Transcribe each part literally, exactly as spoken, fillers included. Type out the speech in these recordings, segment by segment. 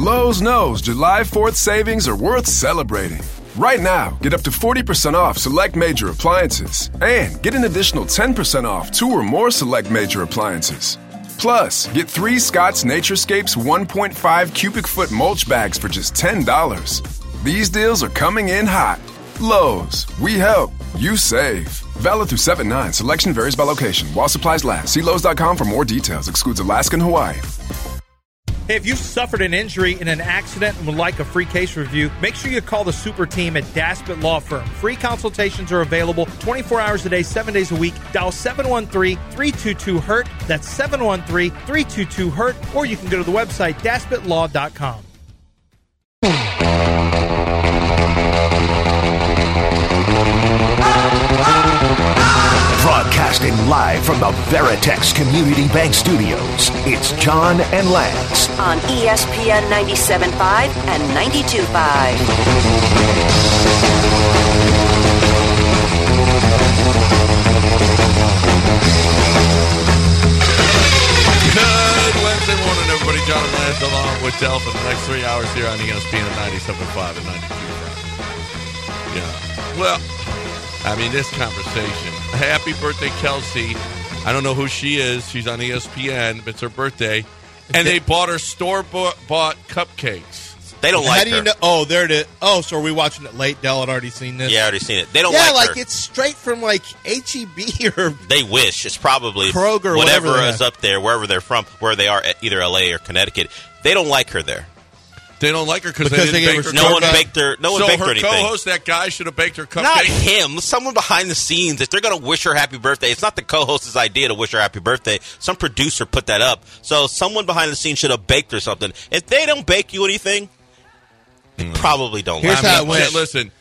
Lowe's knows July fourth savings are worth celebrating. Right now, get up to forty percent off select major appliances and get an additional ten percent off two or more select major appliances. Plus, get three Scott's Naturescapes one point five cubic foot mulch bags for just ten dollars. These deals are coming in hot. Lowe's, we help, you save. Valid through seven nine. Selection varies by location. While supplies last. See Lowe's dot com for more details. Excludes Alaska and Hawaii. Hey, if you've suffered an injury in an accident and would like a free case review, make sure you call the super team at Daspit Law Firm. Free consultations are available twenty-four hours a day, seven days a week. Dial seven one three, three two two, hurt. That's seven one three, three two two, hurt. Or you can go to the website daspit law dot com. Broadcasting live from the Veritex Community Bank Studios, it's John and Lance on E S P N ninety-seven point five and ninety-two point five. Good Wednesday morning, everybody. John and Lance along with Del for the next three hours here on E S P N ninety-seven point five and ninety-two point five. Yeah. Well, I mean, this conversation. Happy birthday, Kelsey. I don't know who she is. She's on E S P N. It's her birthday. And they bought her store-bought cupcakes. They don't How like do her. you know? Oh, there it is. Oh, so are we watching it late? Dell had already seen this? Yeah, I already seen it. They don't yeah, like, like her. it's straight from like H E B or They wish. It's probably Kroger or whatever whatever is up there, wherever they're from, where they are, either L A or Connecticut. They don't like her there. They don't like her because they Because didn't they bake gave her her No one cupcake. baked her. No one so baked her her anything. co-host, that guy, should have baked her cupcake. Not him. Someone behind the scenes. If they're going to wish her happy birthday, it's not the co-host's idea to wish her happy birthday. Some producer put that up. So someone behind the scenes should have baked her something. If they don't bake you anything, they mm. probably don't Here's like how her. it went. Listen,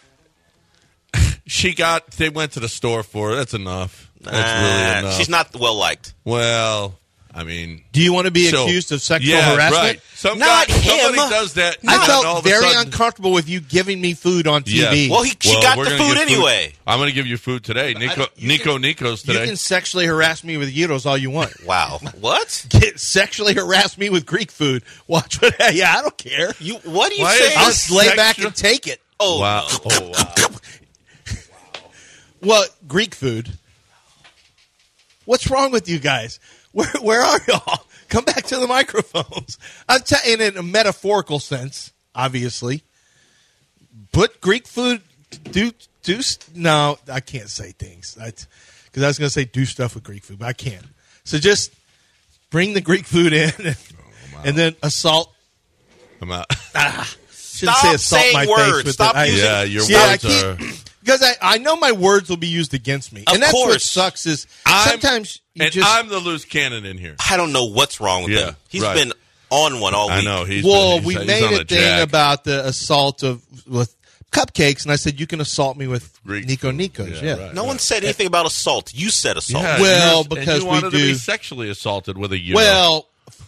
she got. They went to the store for her. That's enough. That's Uh, really enough. She's not well liked. Well, I mean, Do you want to be so, accused of sexual yeah, harassment? right. Some Not guy, him. Somebody does that. I and all felt of a very sudden, uncomfortable with you giving me food on T V. Yeah. Well, he, she Well, got we're the gonna food give anyway. I'm going to give you food today. Nico, don't- you Nico, can- Nico's you today. can sexually harass me with gyros all you want. Wow. What? Get sexually harass me with Greek food. Watch what? Yeah, I don't care. You? What are you Why is saying? I'll this lay back sexual- and take it. Oh, Wow. Oh, wow. Well, Greek food. What's wrong with you guys? Where where are y'all? Come back to the microphones. I'm t- in a metaphorical sense, obviously. Put Greek food. Do do no, I can't say things because I was going to say do stuff with Greek food, but I can't. So just bring the Greek food in and, Oh, and then assault. I'm out. Ah, shouldn't Stop say assault saying my words. face with Stop it. I- using- Yeah, your Yeah, I words keep- are. Because I, I know my words will be used against me. Of and that's what course. sucks is I'm- sometimes you and just... I'm the loose cannon in here. I don't know what's wrong with Yeah, him. He's right. been on one all week. I know. He's well, been, he's, we he's made on a a thing jag. about the assault of with cupcakes, and I said you can assault me with Greek Nico food. Nikos. Yeah, Yeah. right. No one said anything about assault. You said assault. Yeah, Well, and you're- because and you we wanted to do- be sexually assaulted with a euro. Well,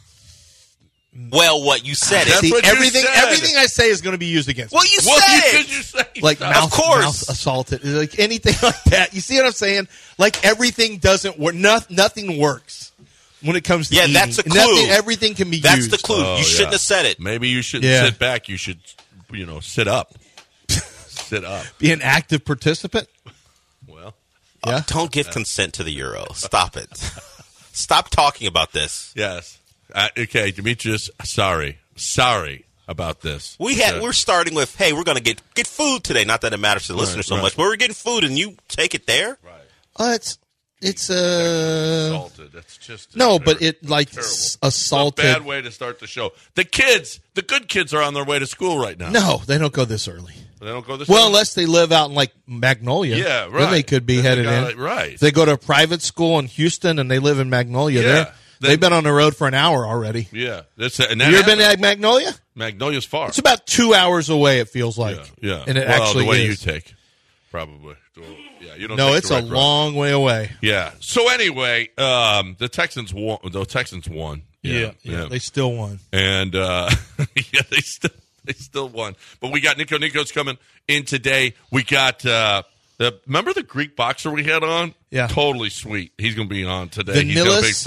Well, what you said That's it. see, what you everything said. everything I say is going to be used against Well, me. you well, said you, it. did you say Like stuff? mouth, course. mouth assaulted, like anything like that. You see what I'm saying? Like everything doesn't work. No, nothing works when it comes to Yeah, eating. that's a clue. Nothing, everything can be That's used. the clue. Oh, you shouldn't yeah. have said it. Maybe you shouldn't Yeah. sit back. You should, you know, sit up. sit up. Be an active participant. Well, Yeah. Don't give consent to the euro. Stop it. Stop talking about this. yes. Uh, okay, Demetrius, sorry. Sorry about this. We had Okay. we're starting with, hey, we're gonna get get food today. Not that it matters to the Right, listener so right. much, but we're getting food and you take it there. Oh, it's it's uh assaulted. That's just no, terrible. but it like Terrible. s- It's a assaulted. bad way to start the show. The kids, the good kids, are on their way to school right now. No, they don't go this early. They don't go this. Well, early? unless they live out in like Magnolia. Yeah, right. Then they could be Then they headed got in. it right. If they go to a private school in Houston and they live in Magnolia, Yeah. they're, Then- they've been on the road for an hour already. yeah, that's and that Have you ever been happened. to Magnolia? Magnolia's far. It's about two hours away, it feels like. yeah, yeah. And it well, actually the way is. you take, probably. Yeah, you don't. No, take it's a direct route. long way away. Yeah. So anyway, um, the Texans won. The Texans won. Yeah, yeah, they still won. and uh, yeah, they still they still won. But we got Nico Nikos coming in today. We got uh, the remember the Greek boxer we had on? Yeah. totally sweet. He's going to be on today. He's got a Vanillas? big fight.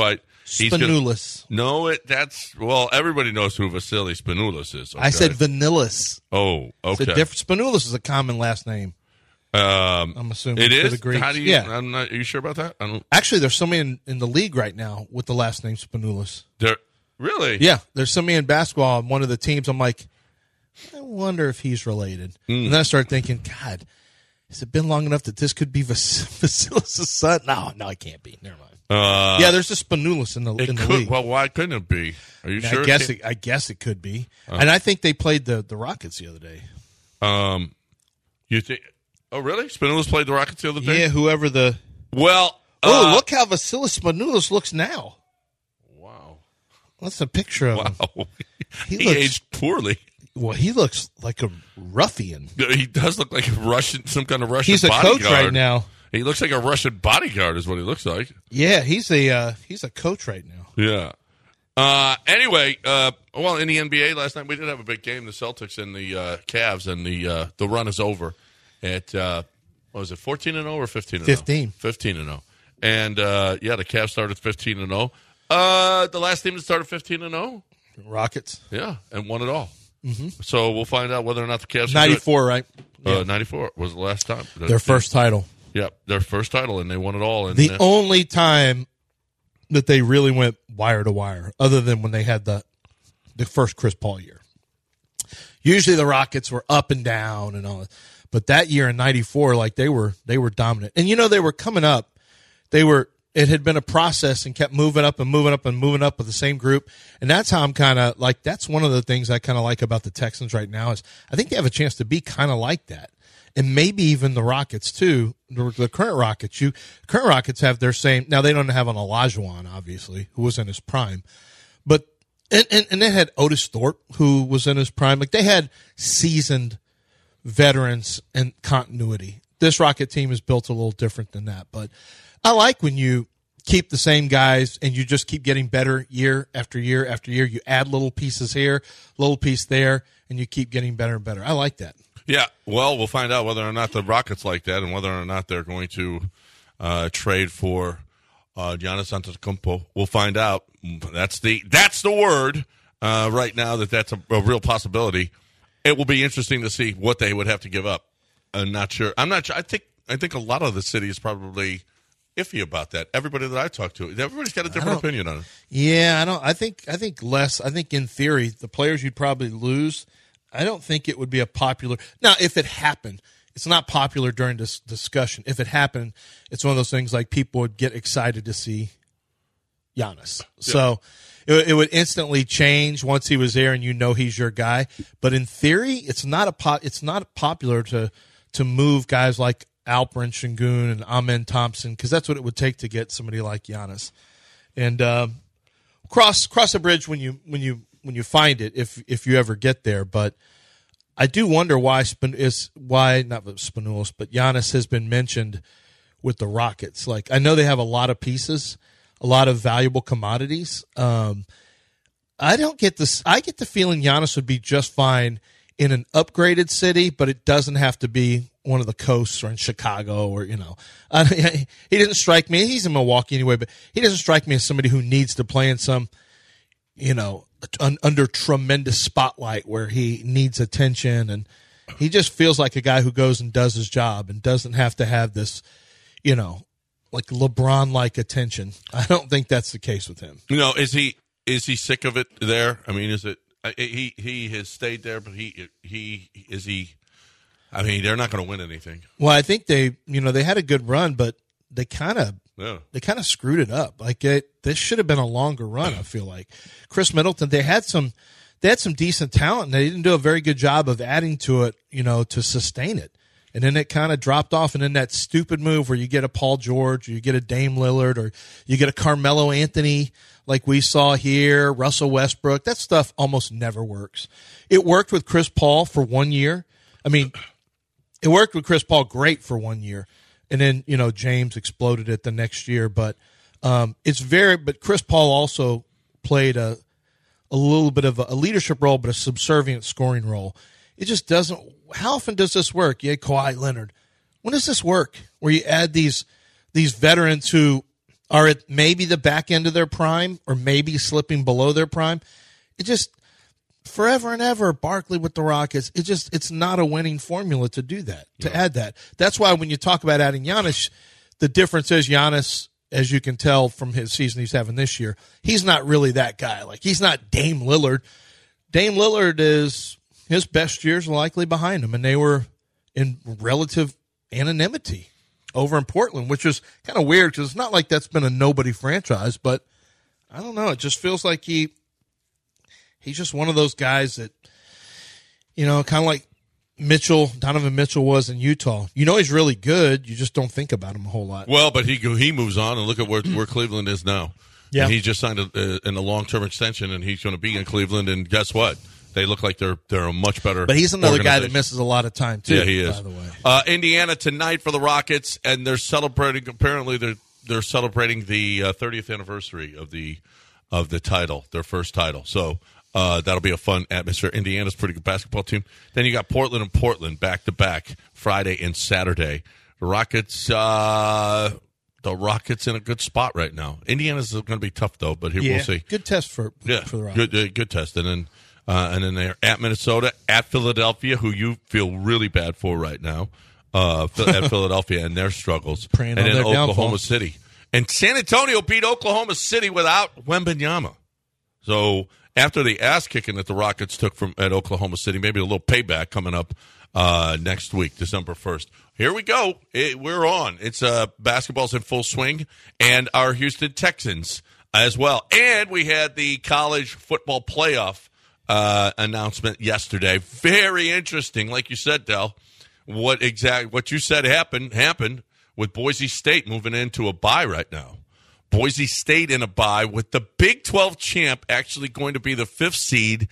He's gonna- Spanoulis. No, it that's well. Everybody knows who Vasily Spanoulis is. I okay? said Vanillis. Oh, It's okay. a different. Spanoulis is a common last name. um, I'm assuming it for is. the Greeks. How do you? Yeah. I'm not. Are you sure about that? I don't. Actually, there's somebody in, in the league right now with the last name Spanoulis. There, really? Yeah, there's somebody in basketball on one of the teams. I'm like, I wonder if he's related. Mm. And then I started thinking, God, has it been long enough that this could be Vas- Vasilis' son? No, no, it can't be. Never mind. Uh, yeah, there's a Spanoulis in the it in the could. league. Well, why couldn't it be? Are you And sure? I guess can't- it, I guess it could be. And I think they played the, the Rockets the other day. Um, you think? Oh, really? Spanoulis played the Rockets the other day. Yeah, whoever the Well. oh, uh, look how Vasilis Spanoulis looks now. Wow. That's a picture of him. Wow. He He, looks- aged poorly. Well, he looks like a ruffian. He does look like a Russian, some kind of Russian. He's a bodyguard. coach right now. He looks like a Russian bodyguard, is what he looks like. Yeah, he's a uh, he's a coach right now. Yeah. Uh, anyway, uh, well, in the N B A last night we did have a big game. The Celtics and the uh, Cavs, and the uh, the run is over at uh, what was it, fourteen and zero or fifteen and zero? Fifteen. Fifteen and zero. And uh, yeah, the Cavs started fifteen and zero. Uh, the last team that started fifteen and zero. Rockets. Yeah, and won it all. Mm-hmm. So we'll find out whether or not the Cavs can do it. ninety-four, right? Uh, ninety-four was the last time. Their first title. Yeah, their first title, and they won it all. And The uh, only time that they really went wire to wire, other than when they had the the first Chris Paul year. Usually the Rockets were up and down and all that. But that year in ninety-four, like they were they were dominant. And you know, they were coming up. They were it had been a process and kept moving up and moving up and moving up with the same group. And that's how I'm kind of like, that's one of the things I kind of like about the Texans right now is I think they have a chance to be kind of like that. And maybe even the Rockets too, the, the current Rockets. You current Rockets have their same. Now they don't have an Olajuwon, obviously, who was in his prime, but and, and and they had Otis Thorpe, who was in his prime. Like they had seasoned veterans and continuity. This Rocket team is built a little different than that, but I like when you keep the same guys and you just keep getting better year after year after year. You add little pieces here, little piece there, and you keep getting better and better. I like that. Yeah, well, we'll find out whether or not the Rockets like that and whether or not they're going to uh, trade for uh, Giannis Antetokounmpo. We'll find out. That's the that's the word uh, right now that that's a, a real possibility. It will be interesting to see what they would have to give up. I'm not sure. I'm not sure. I think I think a lot of the city is probably iffy about that. Everybody that I talk to, everybody's got a different opinion on it. Yeah, I don't. I think. I think less. I think in theory, the players you'd probably lose. I don't think it would be a popular. Now, if it happened, it's not popular during this discussion. If it happened, it's one of those things like people would get excited to see Giannis. Yeah. So it, it would instantly change once he was there, and you know he's your guy. But in theory, it's not a pop. It's not popular to to move guys like Alperen Şengün and Amen Thompson because that's what it would take to get somebody like Giannis. And um, cross cross a bridge when you when you. when you find it, if if you ever get there. But I do wonder why Span- is why not Spanoulis, but Giannis has been mentioned with the Rockets. Like I know they have a lot of pieces, a lot of valuable commodities. Um, I don't get this. I get the feeling Giannis would be just fine in an upgraded city, but it doesn't have to be one of the coasts or in Chicago or you know. Uh, he didn't strike me. He's in Milwaukee anyway, but he doesn't strike me as somebody who needs to play in some, you know, under tremendous spotlight where he needs attention, and he just feels like a guy who goes and does his job and doesn't have to have this, you know, like LeBron-like attention. I don't think that's the case with him. You know, is he is he sick of it there? I mean, is it he he has stayed there, but he he is he? I mean, they're not going to win anything. Well, I think they, you know, they had a good run, but they kind of. Yeah. They kind of screwed it up. Like it, this should have been a longer run. I feel like Chris Middleton. They had some, they had some decent talent, and they didn't do a very good job of adding to it. You know, to sustain it. And then it kind of dropped off. And then that stupid move where you get a Paul George, or you get a Dame Lillard, or you get a Carmelo Anthony, like we saw here, Russell Westbrook. That stuff almost never works. It worked with Chris Paul for one year. I mean, it worked with Chris Paul great for one year. And then, you know, James exploded it the next year. But um, it's very – but Chris Paul also played a a little bit of a, a leadership role, but a subservient scoring role. It just doesn't – how often does this work? Yeah, Kawhi Leonard. When does this work where you add these these veterans who are at maybe the back end of their prime or maybe slipping below their prime. It just forever and ever, Barkley with the Rockets, it just it's not a winning formula to do that, to yeah. add that. That's why when you talk about adding Giannis, the difference is Giannis, as you can tell from his season he's having this year, he's not really that guy. Like, he's not Dame Lillard. Dame Lillard is his best years likely behind him, and they were in relative anonymity over in Portland, which is kind of weird because it's not like that's been a nobody franchise, but I don't know. It just feels like he he's just one of those guys that, you know, kind of like Mitchell, Donovan Mitchell was in Utah. You know he's really good. You just don't think about him a whole lot. Well, but he he moves on, and look at where, where Cleveland is now. Yeah, and he just signed a, a, in a long-term extension, and he's going to be in Cleveland, and guess what? They look like they're they're a much better. But he's another guy that misses a lot of time too. Yeah, he is. By the way, uh, Indiana tonight for the Rockets, and they're celebrating. Apparently, they're they're celebrating the uh, thirtieth anniversary of the of the title, their first title. So uh, that'll be a fun atmosphere. Indiana's a pretty good basketball team. Then you got Portland and Portland back to back Friday and Saturday. The Rockets. Uh, The Rockets in a good spot right now. Indiana's going to be tough though, but here yeah, we'll see. Good test for yeah, for the Rockets. Good, uh, good test, and then uh, and then they're at Minnesota, at Philadelphia, who you feel really bad for right now. Uh, at Philadelphia and their struggles, Praying and on then their Oklahoma downfall. City, and San Antonio beat Oklahoma City without Wembanyama. So after the ass kicking that the Rockets took from at Oklahoma City, maybe a little payback coming up uh, next week, December first. Here we go. It, we're on. It's uh, basketball's in full swing, and our Houston Texans as well. And we had the college football playoff uh, announcement yesterday. Very interesting, like you said, Del. What exact what you said happened happened with Boise State moving into a bye right now. Boise State in a bye with the Big twelve champ actually going to be the fifth seed.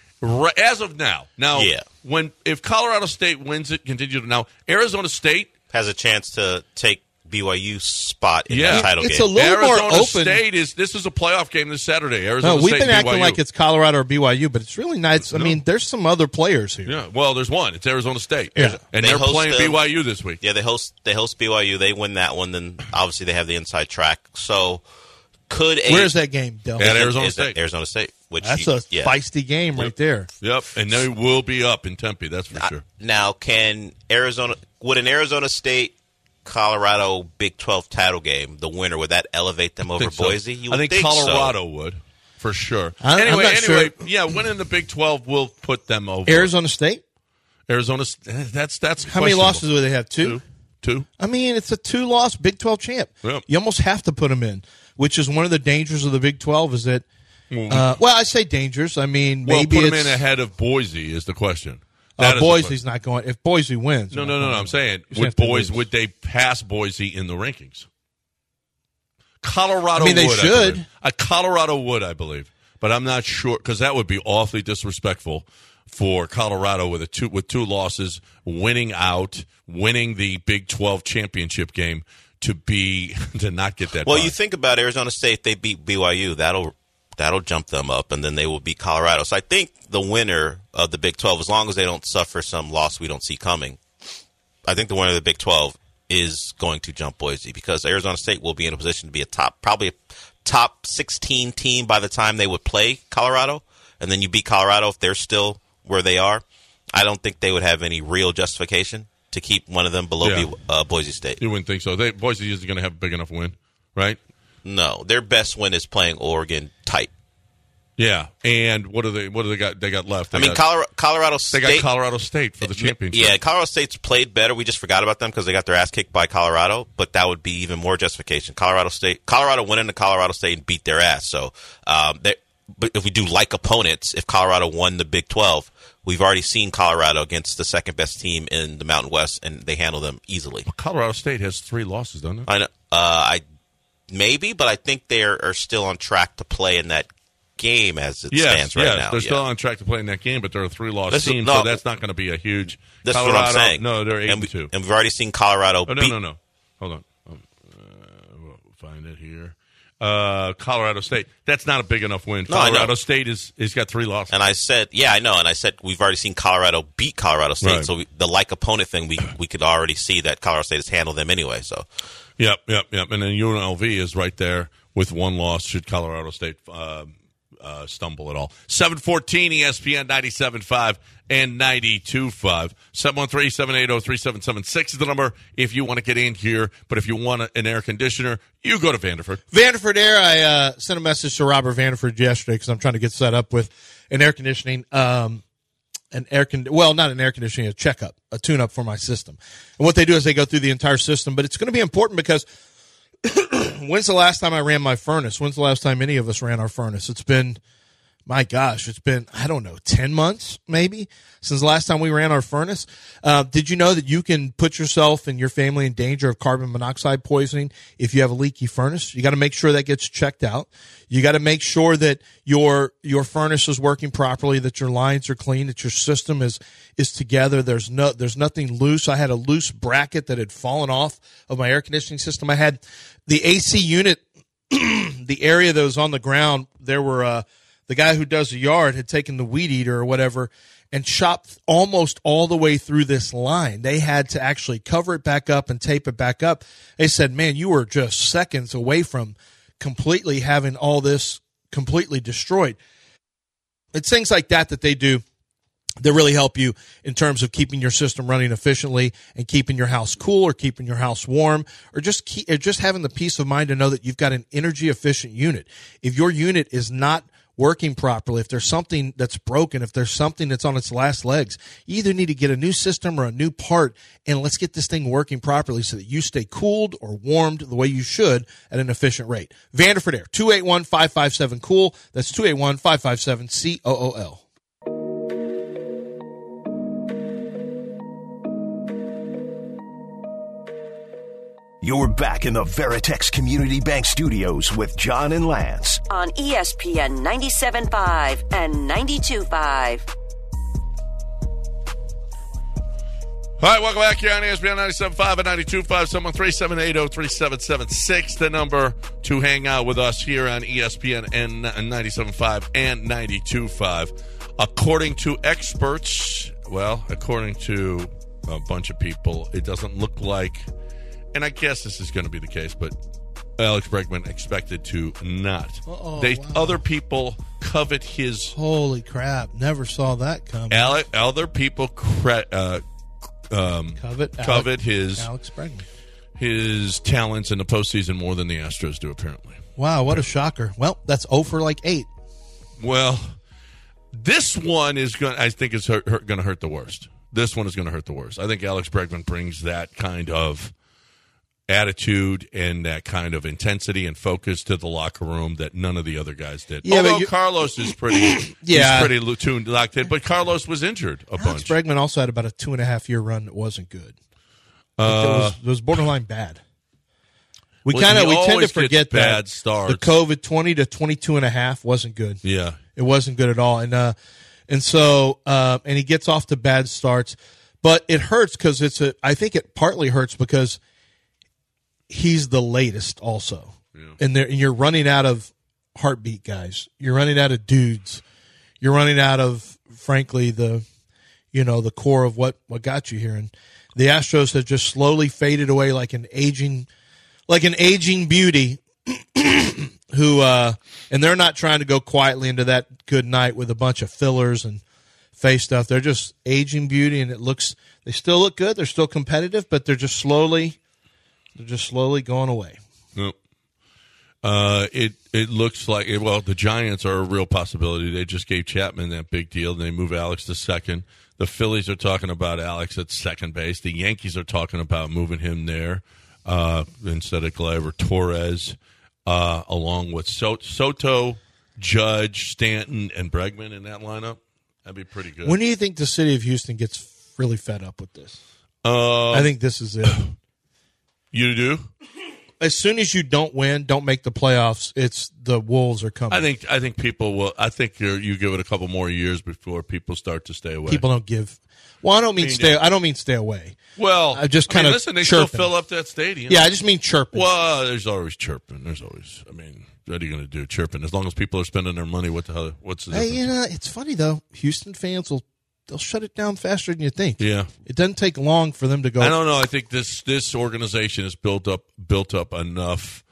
As of now, now, yeah. when if Colorado State wins it, continue to now. Arizona State has a chance to take B Y U's spot in Yeah. that title It's game. a little Arizona more open. State is this is a playoff game this Saturday. Arizona No, we've State been and acting B Y U. like it's Colorado or B Y U, but it's really nice. I No. mean, there's some other players here. Yeah, well, there's one. It's Arizona State. Yeah. and They they're host playing them. B Y U this week. Yeah, they host they host B Y U. They win that one, then obviously they have the inside track. So could a Where's that game, Del? At Arizona is at State. Arizona State, which That's you- a yeah. feisty game right there. Yep, and they will be up in Tempe. That's for I- sure. Now, can Arizona would an Arizona State Colorado Big twelve title game, the winner, would that elevate them I over think so. Boise? You I would think, so. Colorado would for sure. I- I'm anyway, not anyway, sure. yeah, winning the Big twelve will put them over. Arizona State? Arizona. That's that's How many questionable. losses do they have? Two? Two. Two. I mean, it's a two-loss Big twelve champ. Yep. You almost have to put them in, which is one of the dangers of the Big twelve is that, uh, well, I say dangers. I mean, Well, maybe put them it's, in ahead of Boise is the question. uh, That is the Boise's not going. If Boise wins. No, they're no, not no, no. going. I'm saying, Just would have to Boise lose. would they pass Boise in the rankings? Colorado I mean, they would. I should. believe. Uh, Colorado would, I believe, but I'm not sure because that would be awfully disrespectful for Colorado with a two with two losses, winning out, winning the Big twelve championship game to be to not get that. Well, bye. you think about Arizona State, they beat B Y U. That'll that'll jump them up, and then they will beat Colorado. So I think the winner of the Big twelve, as long as they don't suffer some loss we don't see coming, I think the winner of the Big twelve is going to jump Boise because Arizona State will be in a position to be a top, probably a top sixteen team by the time they would play Colorado, and then you beat Colorado if they're still where they are. I don't think they would have any real justification to keep one of them below Yeah. B- uh, Boise State. You wouldn't think so. They, Boise isn't going to have a big enough win, right? No, their best win is playing Oregon tight. Yeah, and what do they? What do they got? They got left. They I mean, got, Colorado, Colorado they State. got Colorado State for the championship. Yeah, Colorado State's played better. We just forgot about them because they got their ass kicked by Colorado. But that would be even more justification. Colorado State, Colorado went into Colorado State and beat their ass. So, um, they, but if we do like opponents, if Colorado won the Big twelve, we've already seen Colorado against the second best team in the Mountain West, and they handle them easily. Colorado State has three losses, doesn't it? I know, uh, I maybe, but I think they are, are still on track to play in that game as it Yes, stands right yes, now. they're Yeah. still on track to play in that game, but they're a three-loss This is- team, no, so that's not going to be a huge. That's Colorado, what I'm saying. No, they're eight and, and we, two. and we've already seen Colorado Oh, no, beat. no, no. Hold on. Um, uh, we'll find it here. Uh, Colorado State. That's not a big enough win. No, I know. Colorado State is is got three losses. And I said, yeah, I know. And I said we've already seen Colorado beat Colorado State. Right. So we, the like opponent thing, we we could already see that Colorado State has handled them anyway. So Yep, yep, yep. And then U N L V is right there with one loss. Should Colorado State uh, uh, stumble at all? seven fourteen E S P N ninety-seven point five and ninety-two point five. seven one three, seven eight zero, three seven seven six is the number if you want to get in here. But if you want an air conditioner, you go to Vanderford. Vanderford Air, I uh, sent a message to Robert Vanderford yesterday because I'm trying to get set up with an air conditioning, um, an air con- well, not an air conditioning, a checkup, a tune-up for my system. And what they do is they go through the entire system, but it's going to be important because when's the last time I ran my furnace? When's the last time any of us ran our furnace? It's been, my gosh, it's been, I don't know, ten months maybe since the last time we ran our furnace. Uh, did you know that you can put yourself and your family in danger of carbon monoxide poisoning if you have a leaky furnace? You got to make sure that gets checked out. You got to make sure that your your furnace is working properly, that your lines are clean, that your system is is together. There's no there's nothing loose. I had a loose bracket that had fallen off of my air conditioning system. I had the A C unit, the area that was on the ground. There were uh, the guy who does the yard had taken the weed eater or whatever and chopped almost all the way through this line. They had to actually cover it back up and tape it back up. They said, "Man, you were just seconds away from completely having all this completely destroyed." It's things like that that they do that really help you in terms of keeping your system running efficiently and keeping your house cool or keeping your house warm, or just keep, or just having the peace of mind to know that you've got an energy efficient unit. If your unit is not working properly, if there's something that's broken, if there's something that's on its last legs, you either need to get a new system or a new part, and let's get this thing working properly so that you stay cooled or warmed the way you should at an efficient rate. Vanderford Air, two eight one, five five seven, cool. That's two eight one, five five seven, C O O L. You're back in the Veritex Community Bank Studios with John and Lance on E S P N ninety-seven point five and ninety-two point five. All right, welcome back here on E S P N ninety-seven point five and ninety-two point five. Someone three seven eight zero, three seven seven six, the number to hang out with us here on E S P N and ninety-seven point five and ninety-two point five. According to experts, well, according to a bunch of people, it doesn't look like, and I guess this is going to be the case, but Alex Bregman expected to not. Uh-oh, they wow. Other people covet his. Holy crap! Never saw that coming. Ale- other people cre- uh, um, covet covet Alex, his Alex Bregman. his talents in the postseason more than the Astros do, apparently. Wow, what a shocker! Well, that's zero for like eight. Well, this one is going. I think is hurt, hurt, going to hurt the worst. This one is going to hurt the worst. I think Alex Bregman brings that kind of attitude and that kind of intensity and focus to the locker room that none of the other guys did. Yeah, Although but you, Carlos is pretty, yeah, he's pretty tuned, locked in. But Carlos was injured a Alex bunch. Bregman also had about a two and a half year run that wasn't good. Uh, it, was, it was borderline bad. We well, kind of he we tend to always gets forget bad that starts. the COVID twenty to twenty-two and a half wasn't good. Yeah, it wasn't good at all, and uh, and so uh, and he gets off to bad starts, but it hurts because it's a. I think it partly hurts because he's the latest also, yeah. and, and you're running out of heartbeat guys. You're running out of dudes. You're running out of, frankly, the you know the core of what, what got you here. And the Astros have just slowly faded away like an aging, like an aging beauty. Who uh, and they're not trying to go quietly into that good night with a bunch of fillers and face stuff. They're just aging beauty, and it looks. They still look good. They're still competitive, but they're just slowly. They're just slowly going away. Nope. Uh, it it looks like well, the Giants are a real possibility. They just gave Chapman that big deal. They move Alex to second. The Phillies are talking about Alex at second base. The Yankees are talking about moving him there uh, instead of Gleyber Torres, uh, along with so- Soto, Judge, Stanton, and Bregman in that lineup. That'd be pretty good. When do you think the city of Houston gets really fed up with this? Uh, I think this is it. You do? As soon as you don't win, don't make the playoffs, it's the Wolves are coming. I think I think people will. I think you're, you give it a couple more years before people start to stay away. People don't give. Well, I don't mean I mean, stay. yeah. I don't mean stay away. Well, I just I kind mean, of listen. They chirping. still fill up that stadium. Yeah, I just mean chirping. Well, there's always chirping. There's always. I mean, what are you going to do? Chirping. As long as people are spending their money, what the hell? What's the Hey, difference? you know, it's funny though. Houston fans will they'll shut it down faster than you think. Yeah. It doesn't take long for them to go. I don't know. I think this this organization has built up built up enough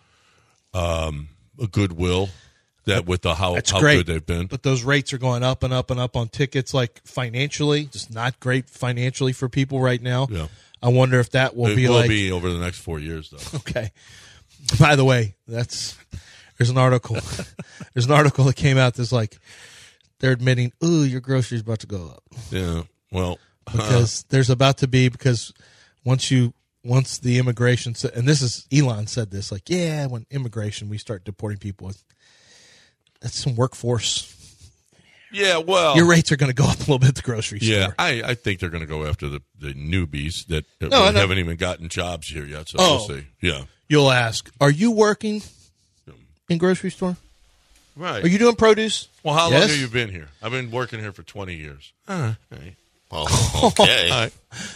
um, goodwill that with the how, That's how great. good they've been. But those rates are going up and up and up on tickets, like financially, just not great financially for people right now. Yeah. I wonder if that will it be will like be over the next four years, though. okay. By the way, that's there's an article. there's an article that came out that's like they're admitting, ooh, your groceries about to go up. Yeah. Well, because uh, there's about to be because once you once the immigration and this is Elon said this like yeah when immigration we start deporting people. That's some workforce. Yeah, well, your rates are going to go up a little bit at the grocery yeah, store. I, I think they're going to go after the, the newbies that, that no, really haven't even gotten jobs here yet. So oh, we'll see. Yeah, you'll ask, are you working in grocery store? Right. Are you doing produce? Well, how yes. long have you been here? I've been working here for twenty years. Uh, right. Well, okay. Right.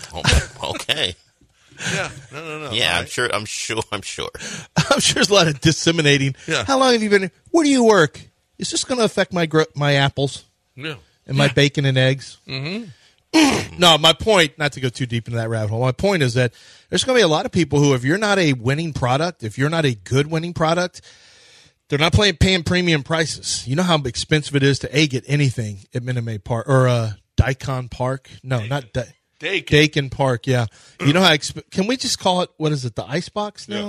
Okay. Yeah. No, no, no. Yeah, right. I'm sure. I'm sure. I'm sure. I'm sure there's a lot of disseminating. Yeah. How long have you been here? Where do you work? Is this going to affect my gro- my apples? Yeah. And my yeah. bacon and eggs? Mm-hmm. No, my point, not to go too deep into that rabbit hole, my point is that there's going to be a lot of people who, if you're not a winning product, if you're not a good winning product, they're not playing, paying premium prices. You know how expensive it is to, A, get anything at Minute Maid Park, or uh, Daikon Park? No, Dakin. not Daikon. Dakin. Dakin Park, yeah. You know how, exp- can we just call it, what is it, the Icebox now? Yeah.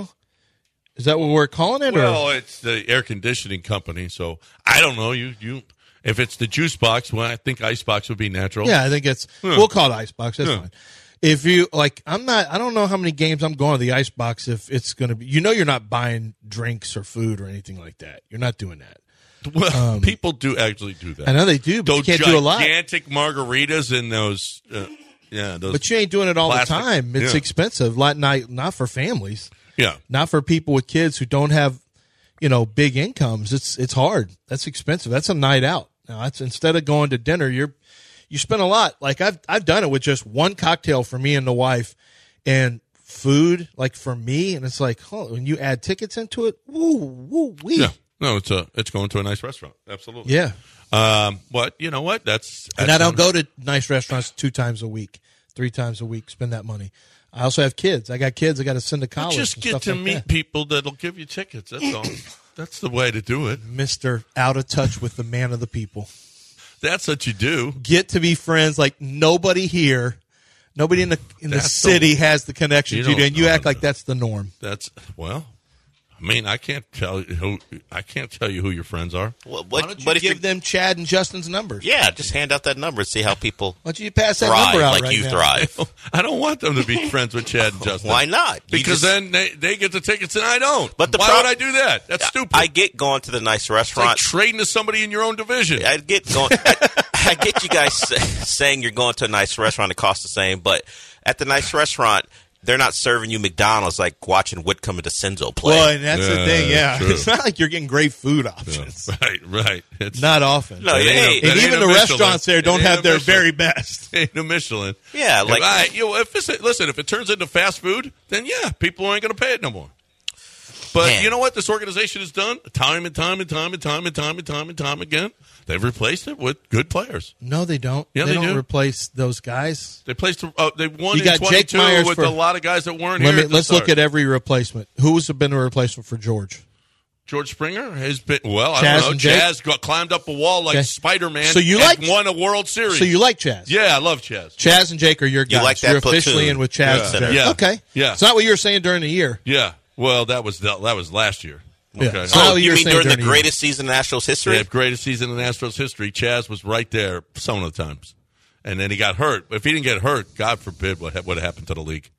Is that what we're calling it? Well, or? it's the air conditioning company, so I don't know. You, you, if it's the juice box, well, I think Icebox would be natural. Yeah, I think it's. Yeah. We'll call it Icebox. That's Yeah. fine. If you like, I'm not. I don't know how many games I'm going to the Icebox. If it's going to be, you know, you're not buying drinks or food or anything like that. You're not doing that. Well, Um, people do actually do that. I know they do, but Those you can't do a lot. gigantic margaritas and those, uh, yeah, those. But you ain't doing it all plastic- the time. It's yeah. expensive. Not, not not for families. Yeah. Not for people with kids who don't have, you know, big incomes. It's it's hard. That's expensive. That's a night out. Now, that's instead of going to dinner, you're you spend a lot. Like I've I've done it with just one cocktail for me and the wife, and food like for me, and it's like, oh, when you add tickets into it, woo woo wee. Yeah. No, it's a it's going to a nice restaurant. Absolutely. Yeah. Um, but you know what? That's, that's And I don't go to nice restaurants two times a week, three times a week. Spend that money. I also have kids. I got kids I got to send to college. Just and get stuff to like meet that. people that'll give you tickets. That's all. That's the way to do it. Mister Out of touch with the man of the people. That's what you do. Get to be friends like nobody here, nobody in the in the That's city the- has the connection You to you, don't and you know act like that. that's the norm. That's well. I mean, I can't tell you who I can't tell you who your friends are. Well, Why what, don't you but if give you, them Chad and Justin's numbers? yeah, just hand out that number and see how people Why don't you pass that thrive number out like right you now? thrive. I don't want them to be friends with Chad and Justin. Why not? You Because just- then they, they get the tickets and I don't. But the why prob- would I do that? That's stupid. I get going to the nice it's like restaurant. trading to somebody in your own division. I get going. I, I get you guys say, saying you're going to a nice restaurant. It costs the same, but at the nice restaurant, they're not serving you McDonald's like watching Whitcomb and DeCenzo play. Well, and that's the Yeah, thing. Yeah, true. it's not like you're getting great food Yeah, options. right, right. It's Not often. No, That yeah, ain't a- hey, that and ain't even a the Michelin. restaurants there don't It ain't have a their Michelin. very best. ain't a Michelin. Yeah, If like- I, you know, if it's, listen, if it turns into fast food, then yeah, people ain't going to pay it no more. But Man. you know what this organization has done time and time and time and time and time and time and time again? They've replaced it with good players. No, they don't. Yeah, they, they don't do. replace those guys. They placed. Uh, they won You in got Jake twenty-two Myers with for- a lot of guys that weren't Let here. me, at the let's look start. at every replacement. Who's been a replacement for George? George Springer has been well. I Chaz don't know. and Jake? Chaz got climbed up a wall like Okay. Spider Man. So you and like- won a World Series. So you like Chaz? Yeah, I love Chaz. Chaz and Jake are your guys. like that You're officially platoon. in with Chaz Yeah. and Jake. Yeah. Okay. Yeah. It's not what you were saying during the year. Yeah. Well, that was that was last year. Yeah. Okay. So- oh, what you you're mean saying during the during the year. greatest season in Astros history? Yeah, greatest season in Astros history. Chaz was right there some of the times, and then he got hurt. If he didn't get hurt, God forbid what would have happened to the league.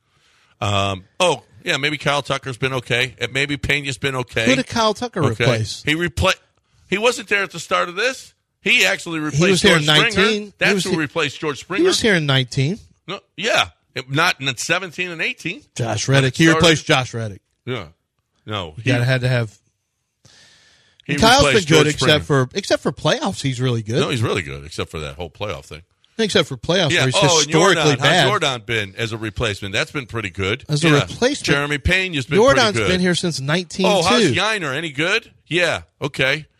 Um, oh, yeah, maybe Kyle Tucker's been okay. And maybe Pena's been okay. Who did Kyle Tucker okay. replace? He repla- He wasn't there at the start of this. He actually replaced was here George in nineteen. Springer. He That's was who he- replaced George Springer. He was here in nineteen. No, yeah, not in seventeen and eighteen. Josh When it Reddick. He started- replaced Josh Reddick. Yeah, no, You gotta had to have. he Kyle's been replaced good George except Springer. for except for playoffs. He's really good. No, he's really good, except for that whole playoff thing. except for playoffs Yeah. where he's Oh, and historically Jordan. bad. How's Jordan been as a replacement? That's been pretty good. As a Yeah. replacement, Jeremy Pena's been Jordan's pretty good. been here since nineteen Oh, how's two. Yiner? Any good? Yeah. Okay.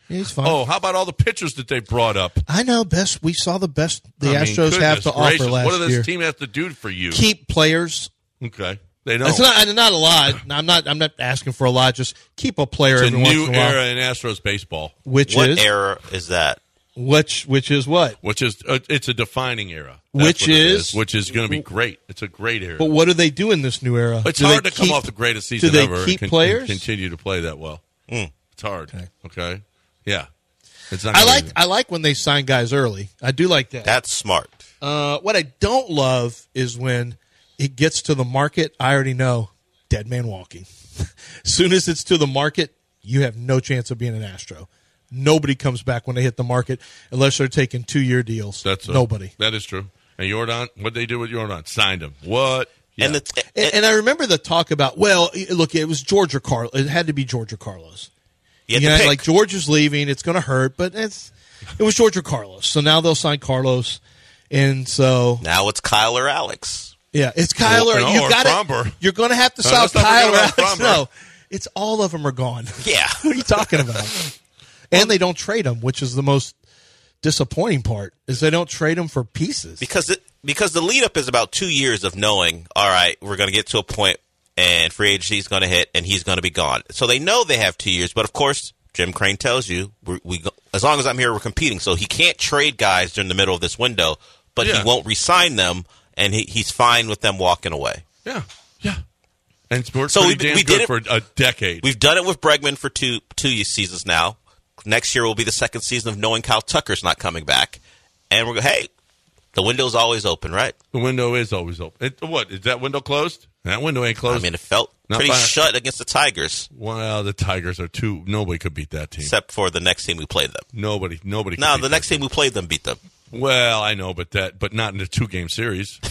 Yeah, he's fine. Oh, how about all the pitchers that they brought up? I know best. We saw the best the I mean, Astros have to gracious. offer last What does this year. team have to do for you? Keep players. Okay, they don't. It's not not a lot. I'm not. I'm not asking for a lot. Just keep a player It's a every once new in a while. era in Astros baseball, Which What is era is that? which which is what? which is uh, it's a defining era. That's Which what it is- which is going to be great. It's a great era. But what do they do in this new era? It's Do they hard to come keep- off the greatest season do they ever keep and, con- players? and continue to play that well. Mm. It's hard. Okay. Okay. Yeah. It's not I gonna like be- I like when they sign guys early. I do like that. That's smart. Uh, what I don't love is when it gets to the market. I already know dead man walking. As soon as it's to the market, you have no chance of being an Astro. Nobody comes back when they hit the market unless they're taking two year deals. That's a, nobody. That is true. And Jordan, what they do with Jordan? Signed him. What? Yeah. And the, And, and I remember the talk about, well, look, it was George or Carlos. It had to be George or Carlos. you had You to know, pick. like George is leaving, it's going to hurt, but it's it was George or Carlos. So now they'll sign Carlos, and so now it's Kyle or Alex. yeah, it's Kyler. Or- you or got Fromber. You're going to have to No, sign let's not Kyle or forget about Alex. Fromber. No, it's all of them are gone. Yeah. What are you talking about? And they don't trade them, which is the most disappointing part. Is they don't trade them for pieces. Because it, because the lead up is about two years of knowing, all right, we're going to get to a point and free agency is going to hit and he's going to be gone. So they know they have two years, but of course, Jim Crane tells you, we, we as long as I'm here, we're competing. So he can't trade guys during the middle of this window, but Yeah. he won't re-sign them, and he, he's fine with them walking away. Yeah. Yeah. And it's worked So pretty we- damn we good did it- for a decade. We've done it with Bregman for two two seasons now. Next year will be the second season of knowing Kyle Tucker's not coming back, and we're go, hey, the window's always open, right? The window is always open. It, what? Is that window closed? That window ain't closed. I mean, it felt Not pretty by- shut against the Tigers, well, the Tigers are too. Nobody could beat that team. except for the next team we played them. Nobody. Nobody. Could No, beat the that next team we played them beat them. Well, I know, but that, but not in a two-game series.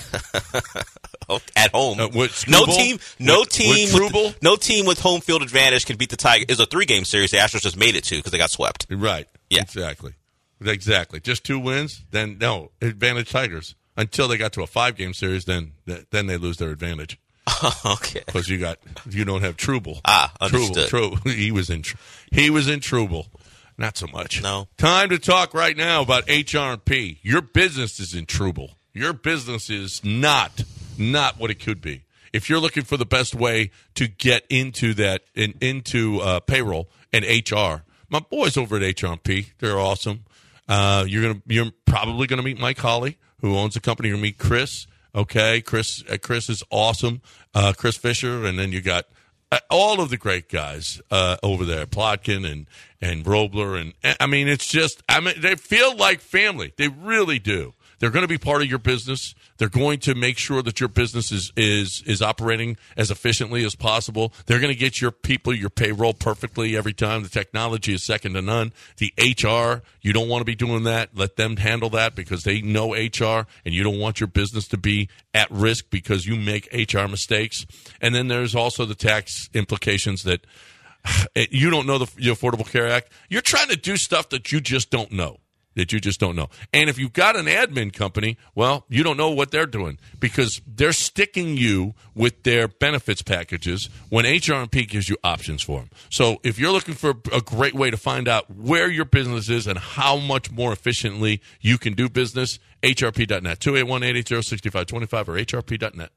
Oh, at home. Uh, with no Struble? team, no With- team, with with, Struble? no team with home field advantage can beat the Tigers. It's a three-game series. The Astros just made it to because they got swept. Right. Yeah. Exactly. Exactly. Just two wins. Then no advantage Tigers until they got to a five-game series. Then then they lose their advantage Okay. because you got you don't have Struble. Ah, understood. Struble. Struble. He was in. Tr- He was in Struble. Not so much. No. Time to talk right now about H R and P. Your business is in Struble. Your business is not not what it could be. If you're looking for the best way to get into that in, into uh, payroll and H R, my boys over at H R and P, they're awesome. Uh, you're gonna you're probably gonna meet Mike Hawley, who owns the company. You're gonna meet Chris. Okay, Chris. Uh, Chris is awesome. Uh, Chris Fisher, and then you got uh, all of the great guys uh, over there, Plotkin and and Robler, and, and I mean, it's just I mean, they feel like family. They really do. They're going to be part of your business. They're going to make sure that your business is is is operating as efficiently as possible. They're going to get your people, your payroll perfectly every time. The technology is second to none. The H R, you don't want to be doing that. Let them handle that because they know H R, and you don't want your business to be at risk because you make H R mistakes. And then there's also the tax implications that you don't know the, the Affordable Care Act. You're trying to do stuff that you just don't know. That you just don't know. And if you've got an admin company, well, you don't know what they're doing because they're sticking you with their benefits packages when H R and P gives you options for them. So if you're looking for a great way to find out where your business is and how much more efficiently you can do business, H R P dot net, two eight one, eight eight zero, six five two five or H R P dot net.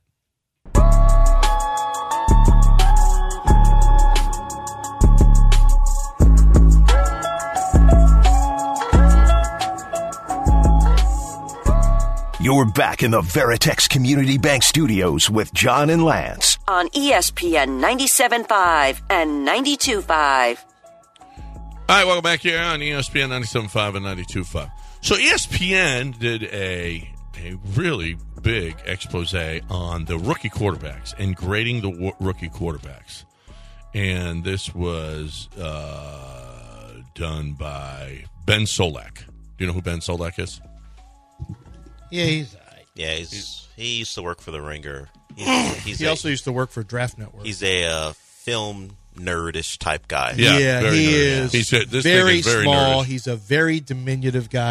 You're back in the Veritex Community Bank Studios with John and Lance. On E S P N ninety-seven point five and ninety-two point five. All right, welcome back here on E S P N ninety-seven point five and ninety-two point five. So E S P N did a a really big expose on the rookie quarterbacks and grading the w- rookie quarterbacks. And this was uh, done by Ben Solak. Do you know who Ben Solak is? Yeah, he's. Yeah, he's, he used to work for the Ringer. He's, he's He a, also used to work for Draft Network. he's a uh, film nerdish type guy. Yeah, Yeah, very he nerdy. is He said this very, thing is very small. nerdish. He's a very diminutive guy.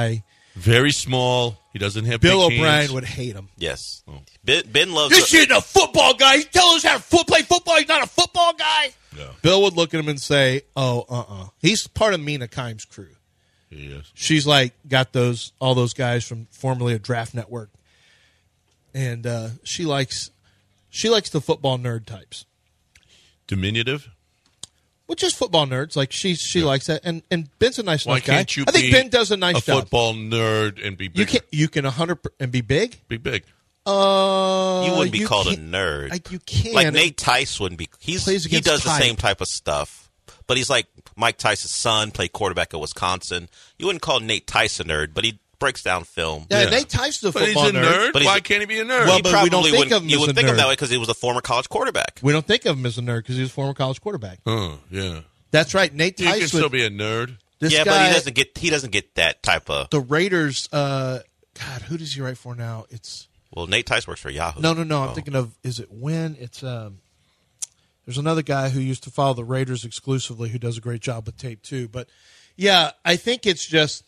Very small. He doesn't have Bill big O'Brien hands. would hate him. Yes. Ben, ben loves This isn't a football guy. He tells us how to foot, play football. He's not a football guy. Yeah. Bill would look at him and say, oh, uh-uh. He's part of Mina Kimes' crew. He is. She's like got those all those guys from formerly of Draft Network. And uh, she likes she likes the football nerd types. Diminutive? Well, just football nerds. Like she she yeah. likes that. And and Ben's a nice Why enough guy. can't you I think be Ben does a nice a job. football nerd and be big? You can you can one hundred and be big? Be big. Uh, you wouldn't be you called a can't- nerd. I, you can. Like Nate Tice wouldn't be. He's Plays he against does the type. same type of stuff, but he's like Mike Tyson's son, played quarterback at Wisconsin. You wouldn't call Nate Tice a nerd, but he breaks down film. Yeah, Yeah. Nate Tyson's a But he's football a nerd. But he's Why a- can't he be a nerd? Well, You but we probably don't think wouldn't- of him you as a would think of him nerd. that way because he was a former college quarterback. We don't think of him as a nerd because he was a former college quarterback. oh, yeah. That's right. Nate He can Tice still would, be a nerd. this yeah, guy, but he doesn't get he doesn't get that type of. the Raiders. Uh, God, who does he write for now? It's Well, Nate Tice works for Yahoo. no, no, no. I'm Oh. thinking of is it Win? It's um. There's another guy who used to follow the Raiders exclusively who does a great job with tape too. But yeah, I think it's just.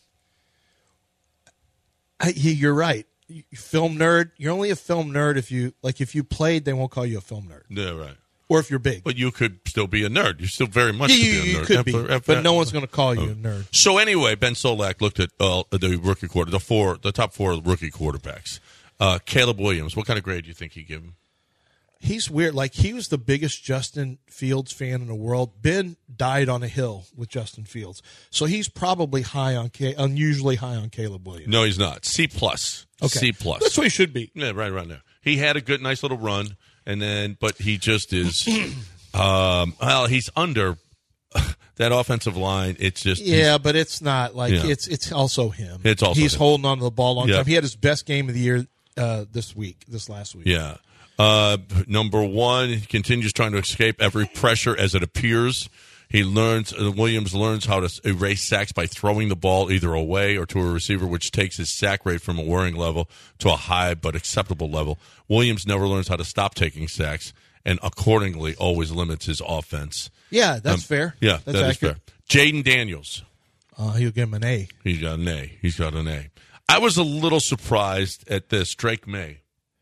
I, yeah, you're right. You, film nerd. You're only a film nerd if you like. If you played, they won't call you a film nerd, Yeah, right. or if you're big. But you could still be a nerd. You still very much yeah, could you, be a you nerd. could be, After- after but that- no one's going to call you Oh. a nerd. So anyway, Ben Solak looked at uh, the rookie quarter, the four, the top four rookie quarterbacks. Uh, Caleb Williams. What kind of grade do you think he give him? He's weird. Like, he was the biggest Justin Fields fan in the world. Ben died on a hill with Justin Fields. So he's probably high on, Ca- unusually high on Caleb Williams. No, he's not. C plus. Okay. C plus. That's what he should be. Yeah, right around there. He had a good, nice little run, and then, but he just is. um, well, he's under that offensive line. It's just Yeah, but it's not like Yeah. it's it's also him. It's also he's him. holding on to the ball a long Yeah. time. He had his best game of the year uh, this week, this last week. Yeah. Uh, number one, he continues trying to escape every pressure as it appears. He learns, uh, Williams learns how to erase sacks by throwing the ball either away or to a receiver, which takes his sack rate from a worrying level to a high but acceptable level. Williams never learns how to stop taking sacks and accordingly always limits his offense. Yeah, that's Um, fair. Yeah, that's that is accurate. fair. Jaden Daniels. Uh, he'll give him an A. He's got an A. He's got an A. I was a little surprised at this. Drake May.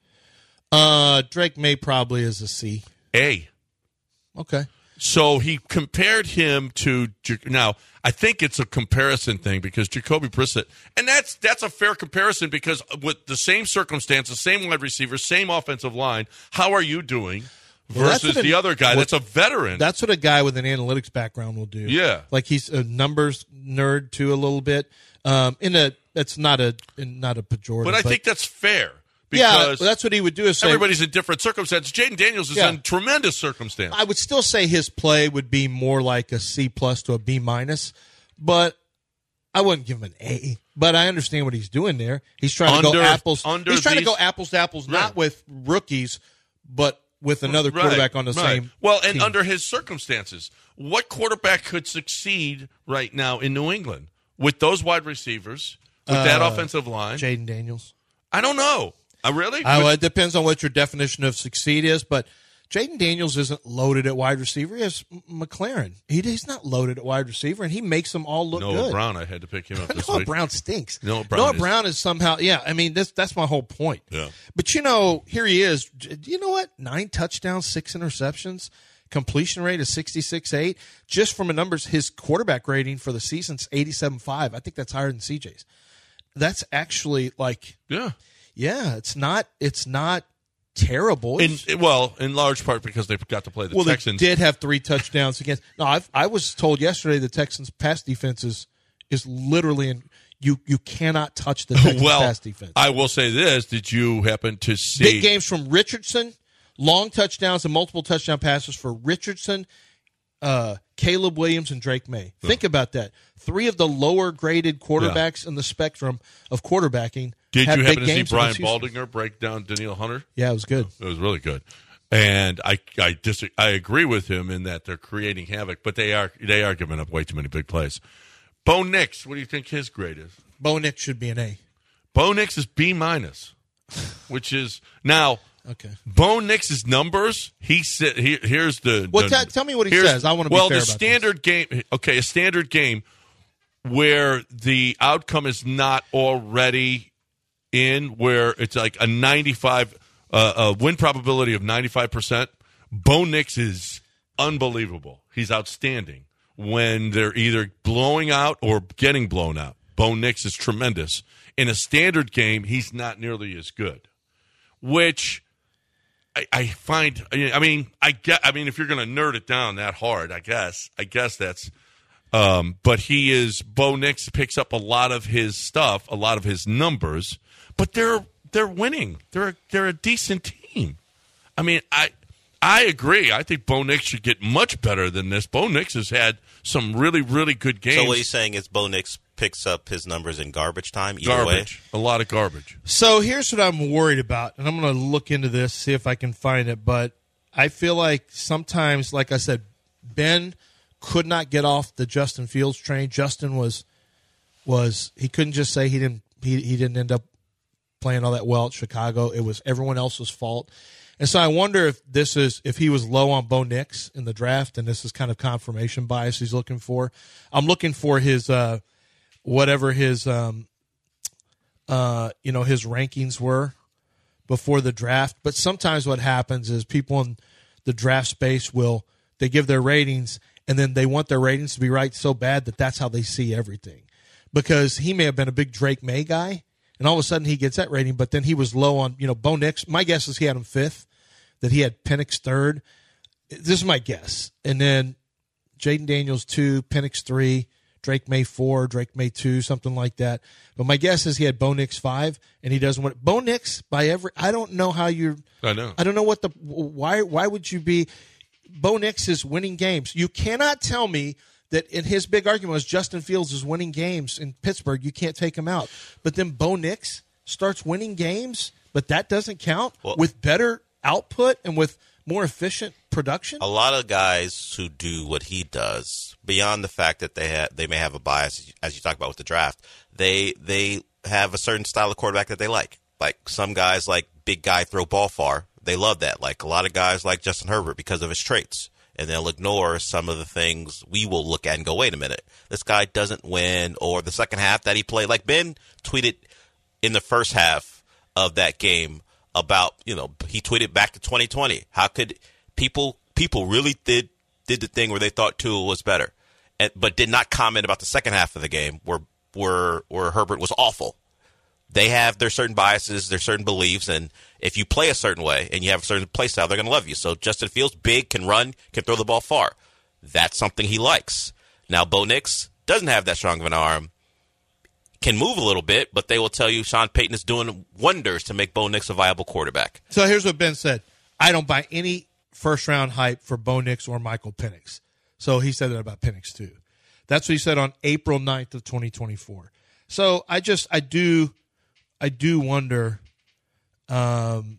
Uh, Drake May probably is a C. A. Okay. So he compared him to now. I think it's a comparison thing because Jacoby Brissett, and that's that's a fair comparison because with the same circumstances, same wide receiver, same offensive line. How are you doing Well, that's versus what the an- other guy what- that's a veteran? That's what a guy with an analytics background will do. Yeah. like he's a numbers nerd too, a little bit. Um, in a that's not a in, not a pejorative. but I think that's fair yeah, because well, that's what he would do. Is say, everybody's in different circumstances. Jaden Daniels is Yeah. in tremendous circumstance. I would still say his play would be more like a C plus to a B minus, but I wouldn't give him an A. But I understand what he's doing there. He's trying to Under- go apples. under He's trying these- to go apples to apples, Right. not with rookies, but with another Right, quarterback on the right. same. Well, and team. under his circumstances, what quarterback could succeed right now in New England with those wide receivers, with that Uh, offensive line? Jaden Daniels. I don't know. I really? Uh, well, it depends on what your definition of succeed is, but Jaden Daniels isn't loaded at wide receiver. He has McLaren. He, he's not loaded at wide receiver, and he makes them all look Noah good. Brown, I had to pick him up this Noah week. Brown stinks. Noah Brown is- Brown is somehow, yeah. I mean, this that's my whole point. Yeah. But you know, here he is. Do you know what? Nine touchdowns, six interceptions, completion rate is sixty-six eight. Just from a numbers, his quarterback rating for the season's eighty-seven five. I think that's higher than C J's. That's actually like, Yeah. yeah, it's not. It's not terrible. In, It's- well, in large part because they got to play the well, Texans. they did have three touchdowns against. No, I've, I was told yesterday the Texans' pass defense is is literally in. You you cannot touch the Texans' well, pass defense. I will say this: did you happen to see Big games from Richardson, long touchdowns and multiple touchdown passes for Richardson, uh, Caleb Williams, and Drake May. Think about that. Three of the lower graded quarterbacks in the spectrum of quarterbacking. Did had you big happen to see games Brian against Houston. Baldinger break down Daniil Hunter? Yeah, it was good. It was really good, and I I dis- I agree with him in that they're creating havoc, but they are they are giving up way too many big plays. Bo Nix, what do you think his grade is? Bo Nix should be an A. Bo Nix is B minus, which is now. Okay. Bo Nix's numbers. He said, he, "Here's the." Well, the- t- tell me what he here's- says. I wanna be well, fair the about standard game. Okay, a standard game. where the outcome is not already in, where it's like a ninety-five uh, a win probability of ninety-five percent. Bo Nix is unbelievable. He's outstanding when they're either blowing out or getting blown out. Bo Nix is tremendous. In a standard game, he's not nearly as good, which I, I find. I mean, I get. I mean, if you're going to nerd it down that hard, I guess. I guess that's. Um, but he is. Bo Nix picks up a lot of his stuff, a lot of his numbers. But they're they're winning. They're a, they're a decent team. I mean, I I agree. I think Bo Nix should get much better than this. Bo Nix has had some really really good games. So what he's saying is Bo Nix picks up his numbers in garbage time. Either garbage, way. A lot of garbage. So here's what I'm worried about, and I'm going to look into this, see if I can find it. But I feel like sometimes, like I said, Ben could not get off the Justin Fields train. Justin was was he couldn't just say he didn't he he didn't end up playing all that well at Chicago. It was everyone else's fault. And so I wonder if this is if he was low on Bo Nix in the draft, and this is kind of confirmation bias he's looking for. I'm looking for his uh, whatever his um, uh, you know his rankings were before the draft. But sometimes what happens is people in the draft space will they give their ratings, and then they want their ratings to be right so bad that that's how they see everything. Because he may have been a big Drake May guy, and all of a sudden he gets that rating, but then he was low on, you know, Bo Nix. My guess is he had him fifth, that he had Penix third. This is my guess. And then Jaden Daniels two, Penix three, Drake May four, Drake May two, something like that. But my guess is he had Bo Nix five, and he doesn't want Bo Nix by every. I don't know how you're. I know. I don't know what the why. Why would you be? Bo Nix is winning games. You cannot tell me that in his big argument was Justin Fields is winning games in Pittsburgh. You can't take him out. But then Bo Nix starts winning games, but that doesn't count well, with better output and with more efficient production. A lot of guys who do what he does, beyond the fact that they have, they may have a bias, as you talk about with the draft, they they have a certain style of quarterback that they like. Like some guys like big guy throw ball far. They love that. Like a lot of guys like Justin Herbert because of his traits. And they'll ignore some of the things we will look at and go, wait a minute, this guy doesn't win, or the second half that he played. Like Ben tweeted in the first half of that game about, you know, he tweeted back to twenty twenty. How could people people really did did the thing where they thought Tua was better, and, but did not comment about the second half of the game where where where Herbert was awful. They have their certain biases, their certain beliefs, and if you play a certain way and you have a certain play style, they're going to love you. So Justin Fields, big, can run, can throw the ball far. That's something he likes. Now, Bo Nix doesn't have that strong of an arm, can move a little bit, but they will tell you Sean Payton is doing wonders to make Bo Nix a viable quarterback. So here's what Ben said. I don't buy any first-round hype for Bo Nix or Michael Penix. So he said that about Penix, too. That's what he said on April ninth of twenty twenty-four. So I just, I do... I do wonder, um,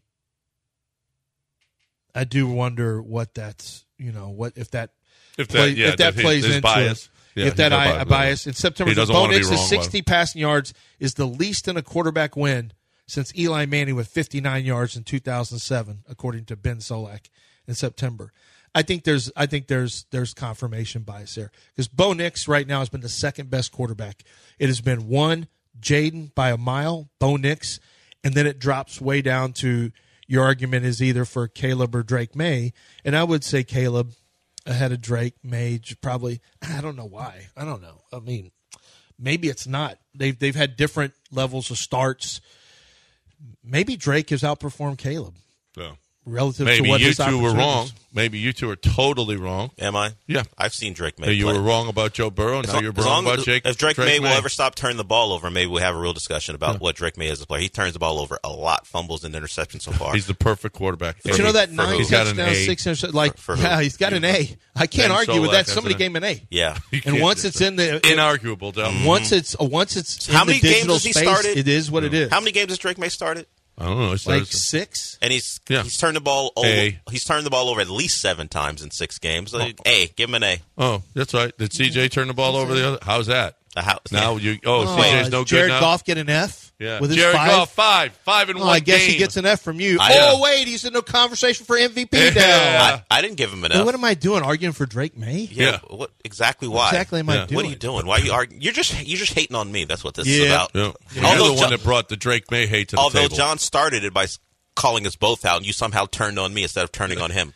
I do wonder what that's, you know, what if that, if that, play, yeah, if that his, plays his into bias. it. Yeah, if that I, bias, bias in September, Bo Nix's sixty well. passing yards is the least in a quarterback win since Eli Manning with fifty-nine yards in two thousand seven, according to Ben Solak in September. I think there's, I think there's, there's confirmation bias there because Bo Nix right now has been the second best quarterback. It has been one. Jaden by a mile, Bo Nix, and then it drops way down to your argument is either for Caleb or Drake May, and I would say Caleb ahead of Drake May. Probably, I don't know why. I don't know. I mean, maybe it's not. They've they've had different levels of starts. Maybe Drake has outperformed Caleb. Yeah. Relative Maybe to what you his two were wrong. opportunities. Maybe you two are totally wrong. Am I? Yeah. I've seen Drake May You play. were wrong about Joe Burrow. Now you're as wrong long, about Jake. If Drake, Drake May, May will ever stop turning the ball over, maybe we'll have a real discussion about Yeah. what Drake May is as a player. He turns the ball over a lot, fumbles and interceptions so far. He's the perfect quarterback. But you know that nine He's got an touchdowns, A. six interceptions, like For- for who? yeah, he's got an A. I can't Ben argue with Solak that. has Somebody an A. gave him an A. yeah. You And can't once do it's that. in the inarguable, Del. once it's once it's How in many the games digital has he space, started? it is what it is. How many games has Drake May started? I don't know. It's Like Thursday. six. And he's Yeah. he's turned the ball over. A. He's turned the ball over at least seven times in six games. Like, A, give him an A. Oh, that's right. Did C J turn the ball over the other? How's that? A house, Now yeah. you. Oh, Oh, C J's no Jared good now. Goff get an F. Yeah. With his Jared five? Goff, five. Five in Oh, one I guess game. he gets an F from you. I, oh, uh, wait, he's in no conversation for M V P Yeah. now. I, I didn't give him an Wait, F. what am I doing? Arguing for Drake May? Yeah. Yeah. What exactly? Why? Exactly am I Yeah. doing? What are you doing? Why are you arguing? You're just you're just hating on me. That's what this is Yeah. about. Yeah. You're Although the one John- that brought the Drake May hate to the Although table. John started it by s- calling us both out, and you somehow turned on me instead of turning on him.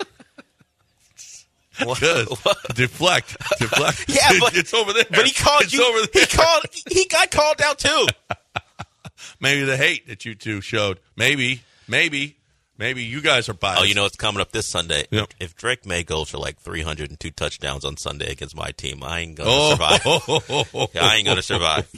What? Good. What? Deflect. Deflect. Yeah, but it's over there. But he called it's you. Over there. He called. He got called out too. Maybe the hate that you two showed. Maybe. Maybe. Maybe you guys are biased. Oh, you know what's coming up this Sunday? Yep. If Drake May goes for like three hundred two touchdowns on Sunday against my team, I ain't gonna Oh. survive. I ain't gonna survive.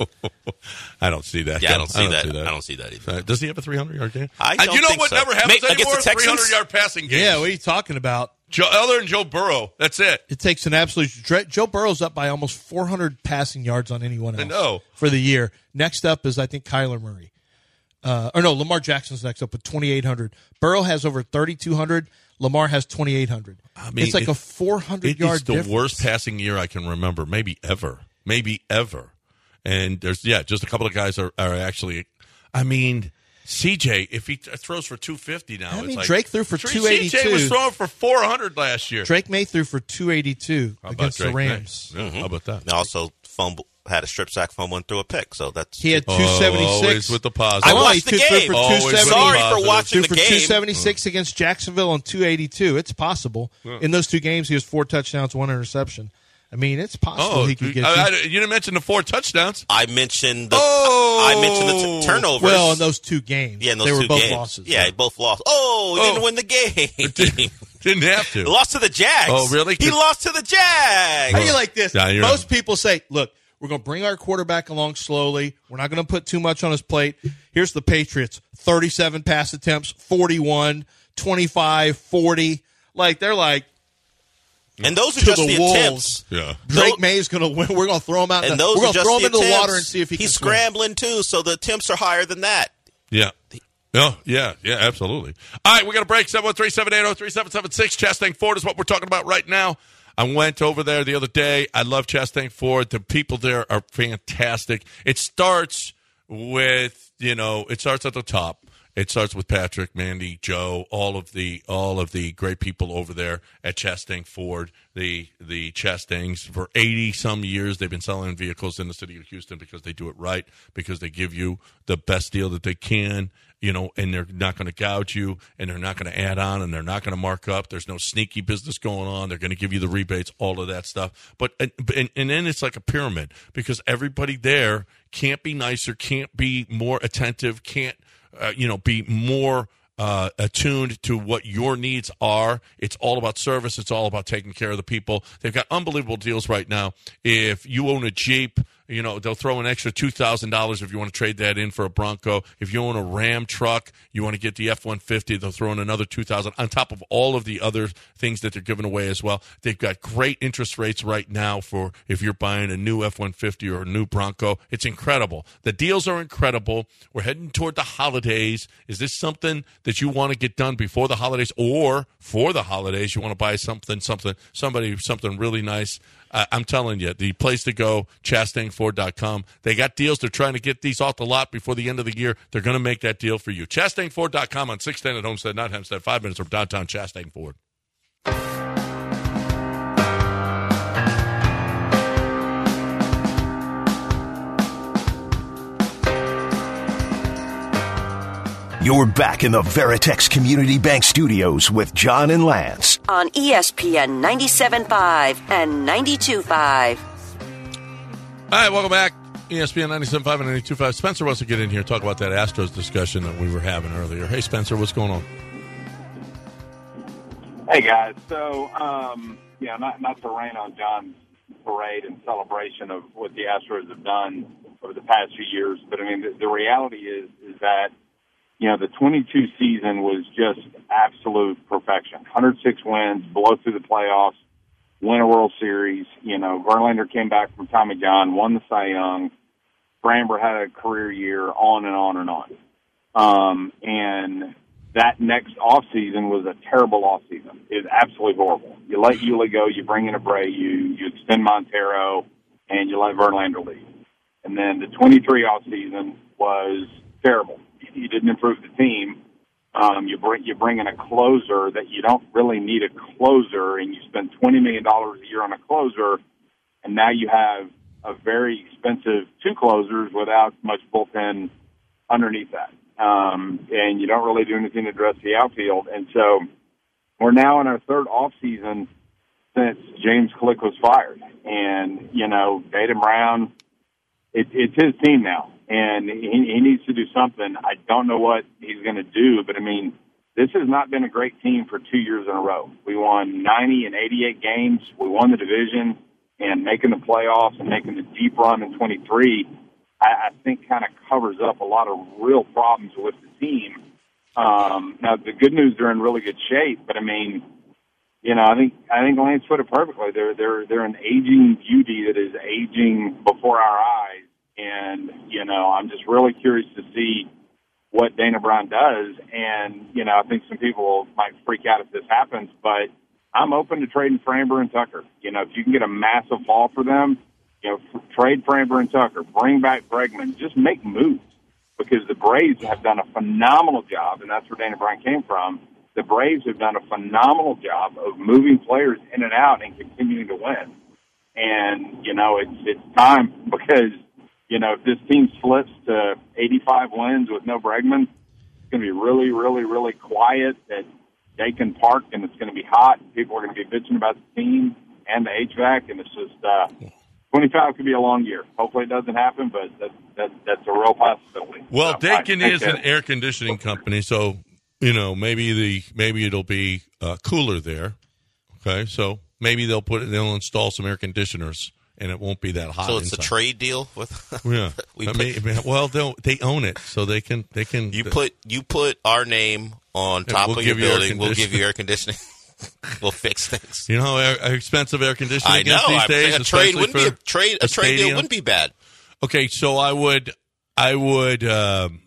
I don't see that. Yeah, I don't see, that. see that. I don't see that either. Uh, does he have a three hundred yard game? I Uh, don't you know think what so. never happens May- against anymore? the Texans? three hundred yard passing games. Yeah, what are you talking about? Joe, other than Joe Burrow. That's it. It takes an absolute. Dre- Joe Burrow's up by almost four hundred passing yards on anyone else I know. for the year. Next up is, I think, Kyler Murray. Uh, or no, Lamar Jackson's next up with twenty-eight hundred. Burrow has over thirty-two hundred. Lamar has twenty-eight hundred. I mean, it's like it- a four hundred It yard is the difference. worst passing year I can remember, maybe ever, maybe ever. And there's yeah, just a couple of guys are, are actually. I mean, C J, if he t- throws for two fifty now, I it's mean, like, Drake threw for Dre- two eighty-two. C J was throwing for four hundred last year. Drake May threw for two eighty-two How about against the Drake May? Rams. Yeah, How about that? And also, fumble had a strip sack fumble and threw a pick. So that's He had two Always seventy-six. with the positive. I Oh, watched he the threw- threw game. for Always two with the seventy. Sorry for positive. watching Threw the for game. two seventy-six against Jacksonville and two eighty-two. It's possible. In those two games, he has four touchdowns, one interception. I mean, it's possible Oh, he could get. I, I, you. you didn't mention the four touchdowns. I mentioned the. Oh! I mentioned the t- turnovers. Well, in those two games, yeah, in those they were two both games. losses. Yeah, they both lost. Oh, he Oh. didn't win the game. Didn't have to. Lost to the Jags. Oh, really? He lost to the Jags. How do you like this? Yeah, you're Most right. people say, "Look, we're going to bring our quarterback along slowly. We're not going to put too much on his plate." Here's the Patriots: thirty-seven pass attempts, forty-one, twenty-five, forty. Like they're like And those are to just the the, wolves. attempts. Yeah. Drake Those- May is going to win. We're going to throw him out. in And the, those we're are going to just throw him the into the attempts. water and see if he He's can swim. scrambling too, so the attempts are higher than that. Yeah. Oh, yeah, yeah, absolutely. All right, we got a break. seven one three, seven eight zero, three seven seven six. Chastang Ford is what we're talking about right now. I went over there the other day. I love Chastang Ford. The people there are fantastic. It starts with, you know, it starts at the top. It starts with Patrick, Mandy, Joe, all of the all of the great people over there at Chastang Ford. The the Chastangs, for eighty some years, they've been selling vehicles in the city of Houston because they do it right, because they give you the best deal that they can, you know, and they're not going to gouge you, and they're not going to add on, and they're not going to mark up. There's no sneaky business going on. They're going to give you the rebates, all of that stuff. But and, and, and then it's like a pyramid, because everybody there can't be nicer, can't be more attentive, can't Uh, you know, be more uh, attuned to what your needs are. It's all about service. It's all about taking care of the people. They've got unbelievable deals right now. If you own a Jeep, you know, they'll throw an extra two thousand dollars if you want to trade that in for a Bronco. If you own a Ram truck, you want to get the F one fifty, they'll throw in another two thousand dollars on top of all of the other things that they're giving away as well. They've got great interest rates right now for if you're buying a new F one fifty or a new Bronco. It's incredible. The deals are incredible. We're heading toward the holidays. Is this something that you want to get done before the holidays, or for the holidays you want to buy something, something, somebody, something really nice? Uh, I'm telling you, the place to go, Chastang Ford dot com. They got deals. They're trying to get these off the lot before the end of the year. They're going to make that deal for you. Chastang Ford dot com on six ten at Homestead, not Hempstead, five minutes from downtown Chastang Ford. You're back in the Veritex Community Bank Studios with John and Lance. On E S P N ninety-seven point five and ninety-two point five. All right, welcome back. E S P N ninety-seven point five and ninety-two point five. Spencer wants to get in here and talk about that Astros discussion that we were having earlier. Hey, Spencer, what's going on? Hey, guys. So, um, yeah, not, not to rain on John's parade and celebration of what the Astros have done over the past few years, but, I mean, the, the reality is is that, you know, the twenty-two season was just absolute perfection. one hundred six wins, blow through the playoffs, win a World Series. You know, Verlander came back from Tommy John, won the Cy Young. Framber had a career year, on and on and on. Um, and that next offseason was a terrible offseason. It was absolutely horrible. You let Yuli go, you bring in Abreu, you extend Montero, and you let Verlander leave. And then the twenty-three offseason was terrible. You didn't improve the team. Um, you bring you bring in a closer that you don't really need a closer, and you spend twenty million dollars a year on a closer, and now you have a very expensive two closers without much bullpen underneath that. Um, and you don't really do anything to address the outfield. And so we're now in our third off season since James Click was fired. And, you know, Dana Brown, it, it's his team now, and he, he needs to do something. I don't know what he's going to do, but, I mean, this has not been a great team for two years in a row. We won ninety and eighty-eight games. We won the division, and making the playoffs and making the deep run in twenty-three, I, I think kind of covers up a lot of real problems with the team. Um, now, the good news, they're in really good shape, but, I mean, you know, I think I think Lance put it perfectly. They're they're they're an aging beauty that is aging before our eyes, and you know, I'm just really curious to see what Dana Brown does. And you know, I think some people might freak out if this happens, but I'm open to trading Framber and Tucker. You know, if you can get a massive haul for them, you know, f- trade Framber and Tucker, bring back Bregman, just make moves, because the Braves have done a phenomenal job, and that's where Dana Brown came from. The Braves have done a phenomenal job of moving players in and out and continuing to win. And, you know, it's it's time, because, you know, if this team slips to eighty-five wins with no Bregman, it's going to be really, really, really quiet at Dakin Park, and it's going to be hot. People are going to be bitching about the team and the H V A C, and it's just uh, twenty-five could be a long year. Hopefully it doesn't happen, but that, that, that's a real possibility. Well, so, Dakin right, is an air conditioning company, so you know, maybe the maybe it'll be uh, cooler there. Okay, so maybe they'll put it, they'll install some air conditioners, and it won't be that hot. So it's inside. a trade deal with. Yeah, we I put, mean, well, they they own it, so they can they can. You put you put our name on top we'll of your give you building. We'll give you air conditioning. We'll fix things. You know how air, expensive air conditioning I know. is these I days. a trade wouldn't be a trade. A, a trade deal stadium. wouldn't be bad. Okay, so I would, I would, um,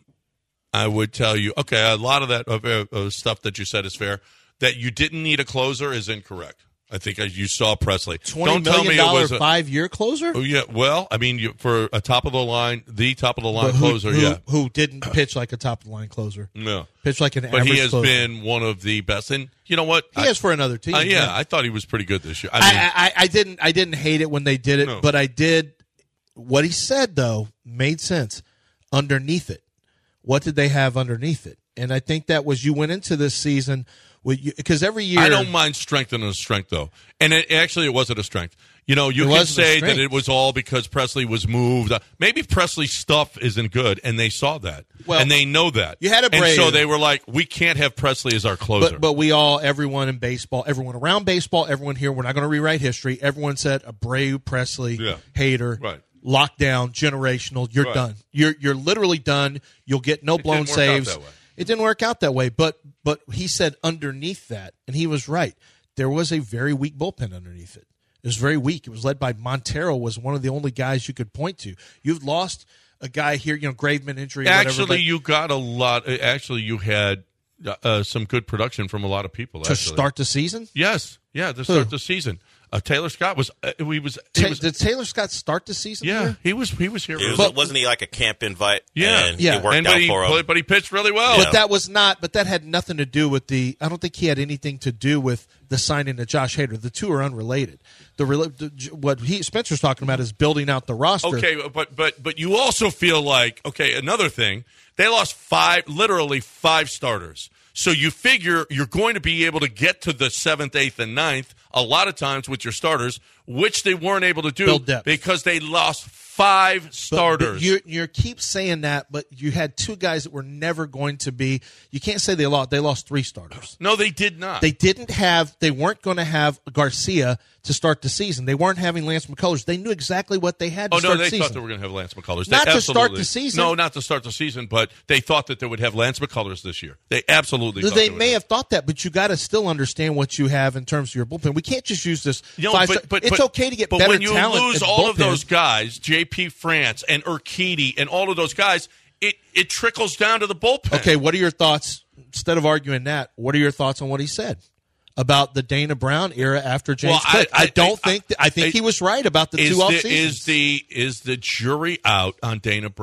I would tell you. Okay, a lot of that of, uh, stuff that you said is fair. That you didn't need a closer is incorrect. I think you saw Presley. Twenty Don't tell million me it dollar was a, five-year closer. Oh yeah, well, I mean, you, for a top of the line, the top of the line But who, closer, who, yeah, who didn't pitch like a top of the line closer? no, Pitched like an but average he has closer. been one of the best. And you know what? He I, has for another team. uh, yeah, yeah. I thought he was pretty good this year. I mean, I, I, I didn't. I didn't hate it when they did it, No. but I did. What he said though made sense. Underneath it, what did they have underneath it? And I think that was you went into this season with because every year I don't mind strengthening a strength though, and it, actually it wasn't a strength. You know, you It can wasn't a say strength. that it was all because Presley was moved. Maybe Presley's stuff isn't good, and they saw that, Well, and they know that. you had a and so Brave. they were like, "We can't have Presley as our closer." But but we all, everyone in baseball, everyone around baseball, everyone here, we're not going to rewrite history. Everyone said Abreu, Presley, Yeah. Hader, Right. lockdown, generational. You're Right. done. You're you're literally done. You'll get no It blown didn't work out saves. that way. It didn't work out that way. But but he said underneath that, and he was right. There was a very weak bullpen underneath it. It was very weak. It was led by Montero, was one of the only guys you could point to. You've lost a guy here, you know, Graveman injury. Whatever, Actually, but you got a lot. Actually, you had uh, some good production from a lot of people. to actually. start the season. yes, yeah, to start the season. Uh, Taylor Scott was. Uh, he was. He Ta- was did Taylor Scott start the season? yeah, here? he was. He was here. It was, But- wasn't he like a camp invite? Yeah. and Yeah. it worked and, out but, he, for him. but he pitched really well. Yeah. But that was not. But that had nothing to do with the. I don't think he had anything to do with the signing of Josh Hader. The two are unrelated. The, rela- the what he Spencer's talking about is building out the roster. Okay, but but but you also feel like okay. Another thing, they lost five, literally five starters. So you figure you're going to be able to get to the seventh, eighth, and ninth a lot of times with your starters, which they weren't able to do Build depth. because they lost five But- starters. But you you keep saying that, but you had two guys that were never going to be. You can't say they lost. They lost three starters. no, they did not. They didn't have. They weren't going to have Garcia to start the season. They weren't having Lance McCullers. They knew exactly what they had to Oh start no, they the season. thought they were going to have Lance McCullers. Not they to start absolutely- the season? No, not to start the season, but they thought that they would have Lance McCullers this year. They absolutely. thought They would may have thought that, but you got to still understand what you have in terms of your bullpen. We can't just use this. You know, five but, star- but, it's but- okay to get but better when you talent lose at all of bullpen. those guys, J P France and Urquidy and all of those guys, it, it trickles down to the bullpen. Okay, what are your thoughts? Instead of arguing that, what are your thoughts on what he said about the Dana Brown era after James Well, I- Cook? I, I don't think- think. I think I- he was right about the is two off the, seasons. is the is the jury out on Dana Brown?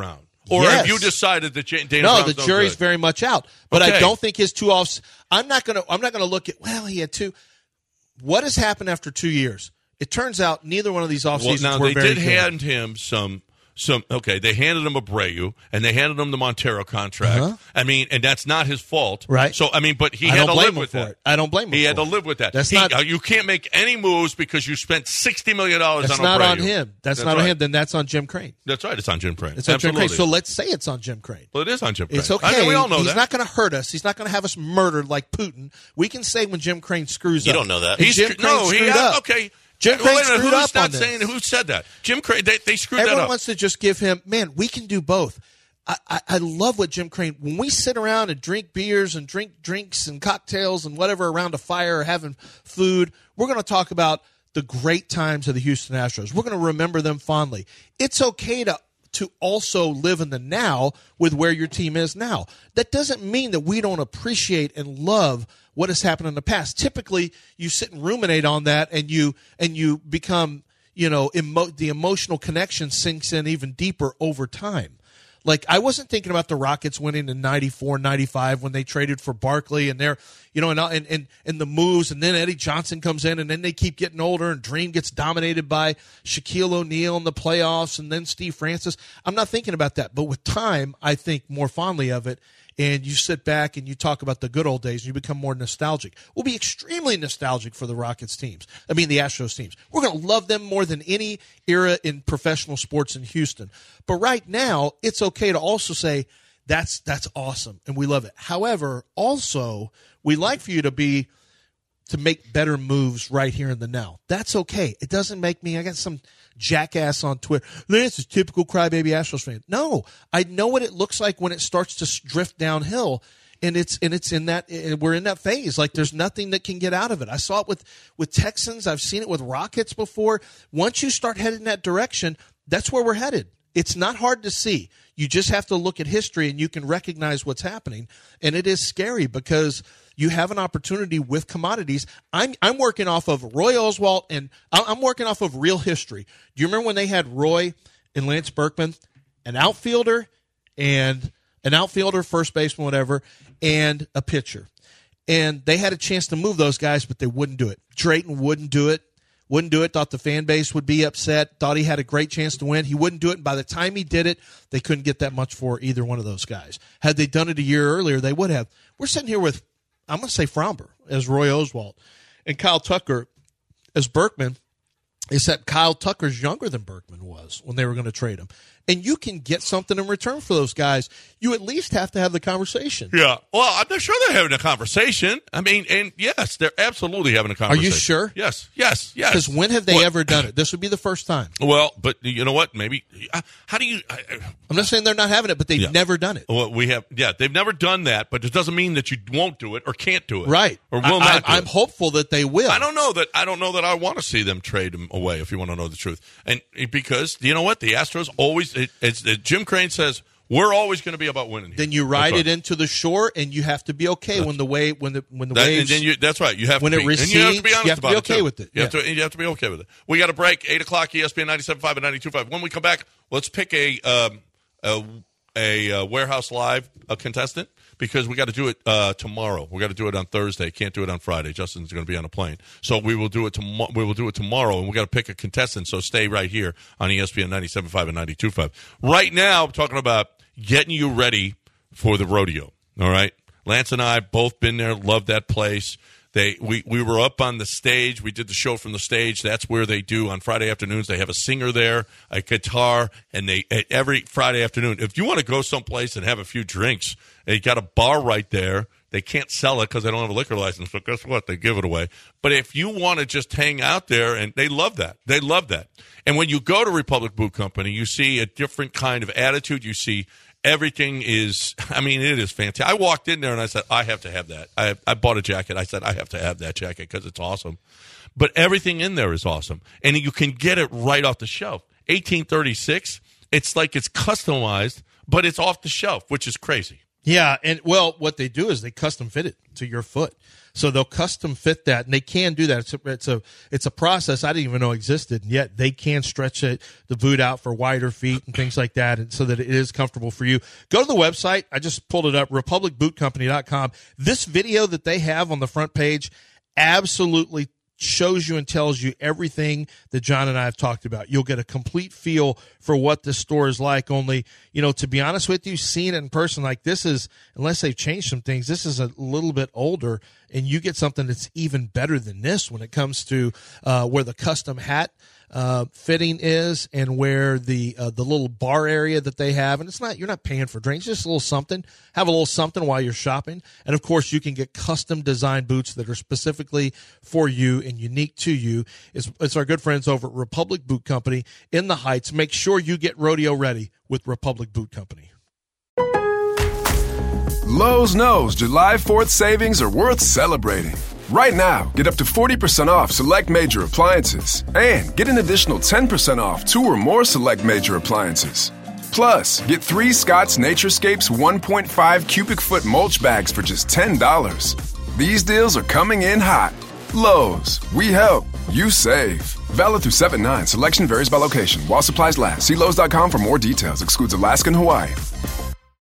Or Yes. have you decided that J- Dana No, Brown's the no jury's good? very much out. But Okay. I don't think his two offs. I'm not going to. I'm not going to look at. Well, he had two. What has happened after two years? It turns out neither one of these off Well, seasons now were they very did good. hand him some. Some okay, they handed him Abreu and they handed him the Montero contract. Uh-huh. I mean, and that's not his fault, Right. So I mean, but he I had don't to blame live him with for that. it. I don't blame him He had for to it. live with that. That's He- not- uh, you can't make any moves because you spent sixty million dollars That's on not Abreu. on him. That's, not right. on him. Then that's on Jim Crane. That's right. It's on Jim Crane. It's on Absolutely. Jim Crane. So let's say it's on Jim Crane. well, it is on Jim Crane. It's I okay. know, we all know He's that. not going to hurt us. He's not going to have us murdered like Putin. We can say when Jim Crane screws You up. don't know that. And He's Jim scr- Crane no, he screwed had, up. okay. Jim Wait a Crane minute, screwed who's up not on this. saying who said that? Jim Crane. They, they screwed Everyone that up. wants to just give him, man, we can do both. I, I, I love what Jim Crane, when we sit around and drink beers and drink drinks and cocktails and whatever around a fire or having food, we're going to talk about the great times of the Houston Astros. We're going to remember them fondly. It's okay to to also live in the now with where your team is now. That doesn't mean that we don't appreciate and love what has happened in the past. Typically, you sit and ruminate on that, and you and you become, you know, emo- the emotional connection sinks in even deeper over time. Like, I wasn't thinking about the Rockets winning in ninety-four, ninety-five when they traded for Barkley and they're, you know, and, and, and, and the moves, and then Eddie Johnson comes in, and then they keep getting older, and Dream gets dominated by Shaquille O'Neal in the playoffs, and then Steve Francis. I'm not thinking about that. But with time, I think more fondly of it, and you sit back and you talk about the good old days, and you become more nostalgic. We'll be extremely nostalgic for the Rockets teams. I mean, the Astros teams. We're going to love them more than any era in professional sports in Houston. But right now, it's okay to also say, that's that's awesome, and we love it. However, also, we like for you to be to make better moves right here in the now. That's okay. It doesn't make me, I got some jackass on Twitter, Lance is typical crybaby Astros fan. No, I know what it looks like when it starts to drift downhill, and it's and it's in that, we're in that phase. Like, there's nothing that can get out of it. I saw it with with Texans. I've seen it with Rockets before. Once you start heading that direction, that's where we're headed. It's not hard to see. You just have to look at history and you can recognize what's happening. And it is scary because you have an opportunity with commodities. I'm I'm working off of Roy Oswalt, and I'm working off of real history. Do you remember when they had Roy and Lance Berkman, an outfielder and an outfielder, first baseman, whatever, and a pitcher? And they had a chance to move those guys, but they wouldn't do it. Drayton wouldn't do it. Wouldn't do it, thought the fan base would be upset, thought he had a great chance to win. He wouldn't do it, and by the time he did it, they couldn't get that much for either one of those guys. Had they done it a year earlier, they would have. We're sitting here with, I'm going to say Fromber as Roy Oswalt, and Kyle Tucker as Berkman, except Kyle Tucker's younger than Berkman was when they were going to trade him. And you can get something in return for those guys. You at least have to have the conversation. Yeah. Well, I'm not sure they're having a conversation. I mean, and yes, they're absolutely having a Are conversation. you sure? Yes. Yes. Yes. Because when have they What- ever done it? This would be the first time. Well, but you know what? Maybe. uh, How do you? I- I'm not saying they're not having it, but they've Yeah. never done it. Well, we have. Yeah, they've never done that, but it doesn't mean that you won't do it or can't do it. Right. Or will I, not. do I, I'm it. hopeful that they will. I don't know that. I don't know that I want to see them trade him away. If you want to know the truth, and because you know what, the Astros always. It, it's it, Jim Crane says we're always going to be about winning. Here. Then you ride That's it right. into the shore, and you have to be okay when the wave, when the when the That, and waves. then you, that's right. You have when to it be, and you have to be recedes, honest you have to about be it, okay too. with it. You have Yeah. to. You have to be okay with it. We got a break. Eight o'clock. E S P N ninety-seven point five and ninety-two point five. When we come back, let's pick a um, a, a, uh Warehouse Live a contestant because we got to do it uh, tomorrow. We got to do it on Thursday. Can't do it on Friday. Justin's going to be on a plane, so we will do it tomorrow. We will do it tomorrow, and we got to pick a contestant. So stay right here on E S P N ninety-seven point five and ninety-two point five. Right now, I'm talking about getting you ready for the rodeo. All right, Lance and I both been there. Love that place. They we we were up on the stage. We did the show from the stage. That's where they do on Friday afternoons. They have a singer there, a guitar, and they every Friday afternoon. If you want to go someplace and have a few drinks, they got a bar right there. They can't sell it because they don't have a liquor license. So guess what? They give it away. But if you want to just hang out there, and they love that. They love that. And when you go to Republic Boot Company, you see a different kind of attitude. You see everything is, I mean, it is fantastic. I walked in there and I said, I have to have that. I, I bought a jacket. I said, I have to have that jacket because it's awesome. But everything in there is awesome. And you can get it right off the shelf. eighteen thirty-six, it's like it's customized, but it's off the shelf, which is crazy. Yeah, and well, what they do is they custom fit it to your foot. So they'll custom fit that, and they can do that. It's a, it's a it's a process I didn't even know existed, and yet they can stretch it, the boot out for wider feet and things like that, and so that it is comfortable for you. Go to the website. I just pulled it up, republic boot company dot com. This video that they have on the front page absolutely shows you and tells you everything that John and I have talked about. You'll get a complete feel for what this store is like. Only, you know, to be honest with you, seeing it in person like this is, unless they've changed some things, this is a little bit older, and you get something that's even better than this when it comes to uh, where the custom hat uh, fitting is and where the uh, the little bar area that they have. And it's not, you're not paying for drinks, just a little something. Have a little something while you're shopping. And of course, you can get custom designed boots that are specifically for you and unique to you. It's, it's our good friends over at Republic Boot Company in the Heights. Make sure you get rodeo ready with Republic Boot Company. Lowe's knows July fourth savings are worth celebrating. Right now, get up to forty percent off select major appliances and get an additional ten percent off two or more select major appliances. Plus, get three Scott's Naturescapes one point five cubic foot mulch bags for just ten dollars. These deals are coming in hot. Lowe's, we help, you save. Valid through seven nine. Selection varies by location. While supplies last. See Lowe's dot com for more details. Excludes Alaska and Hawaii.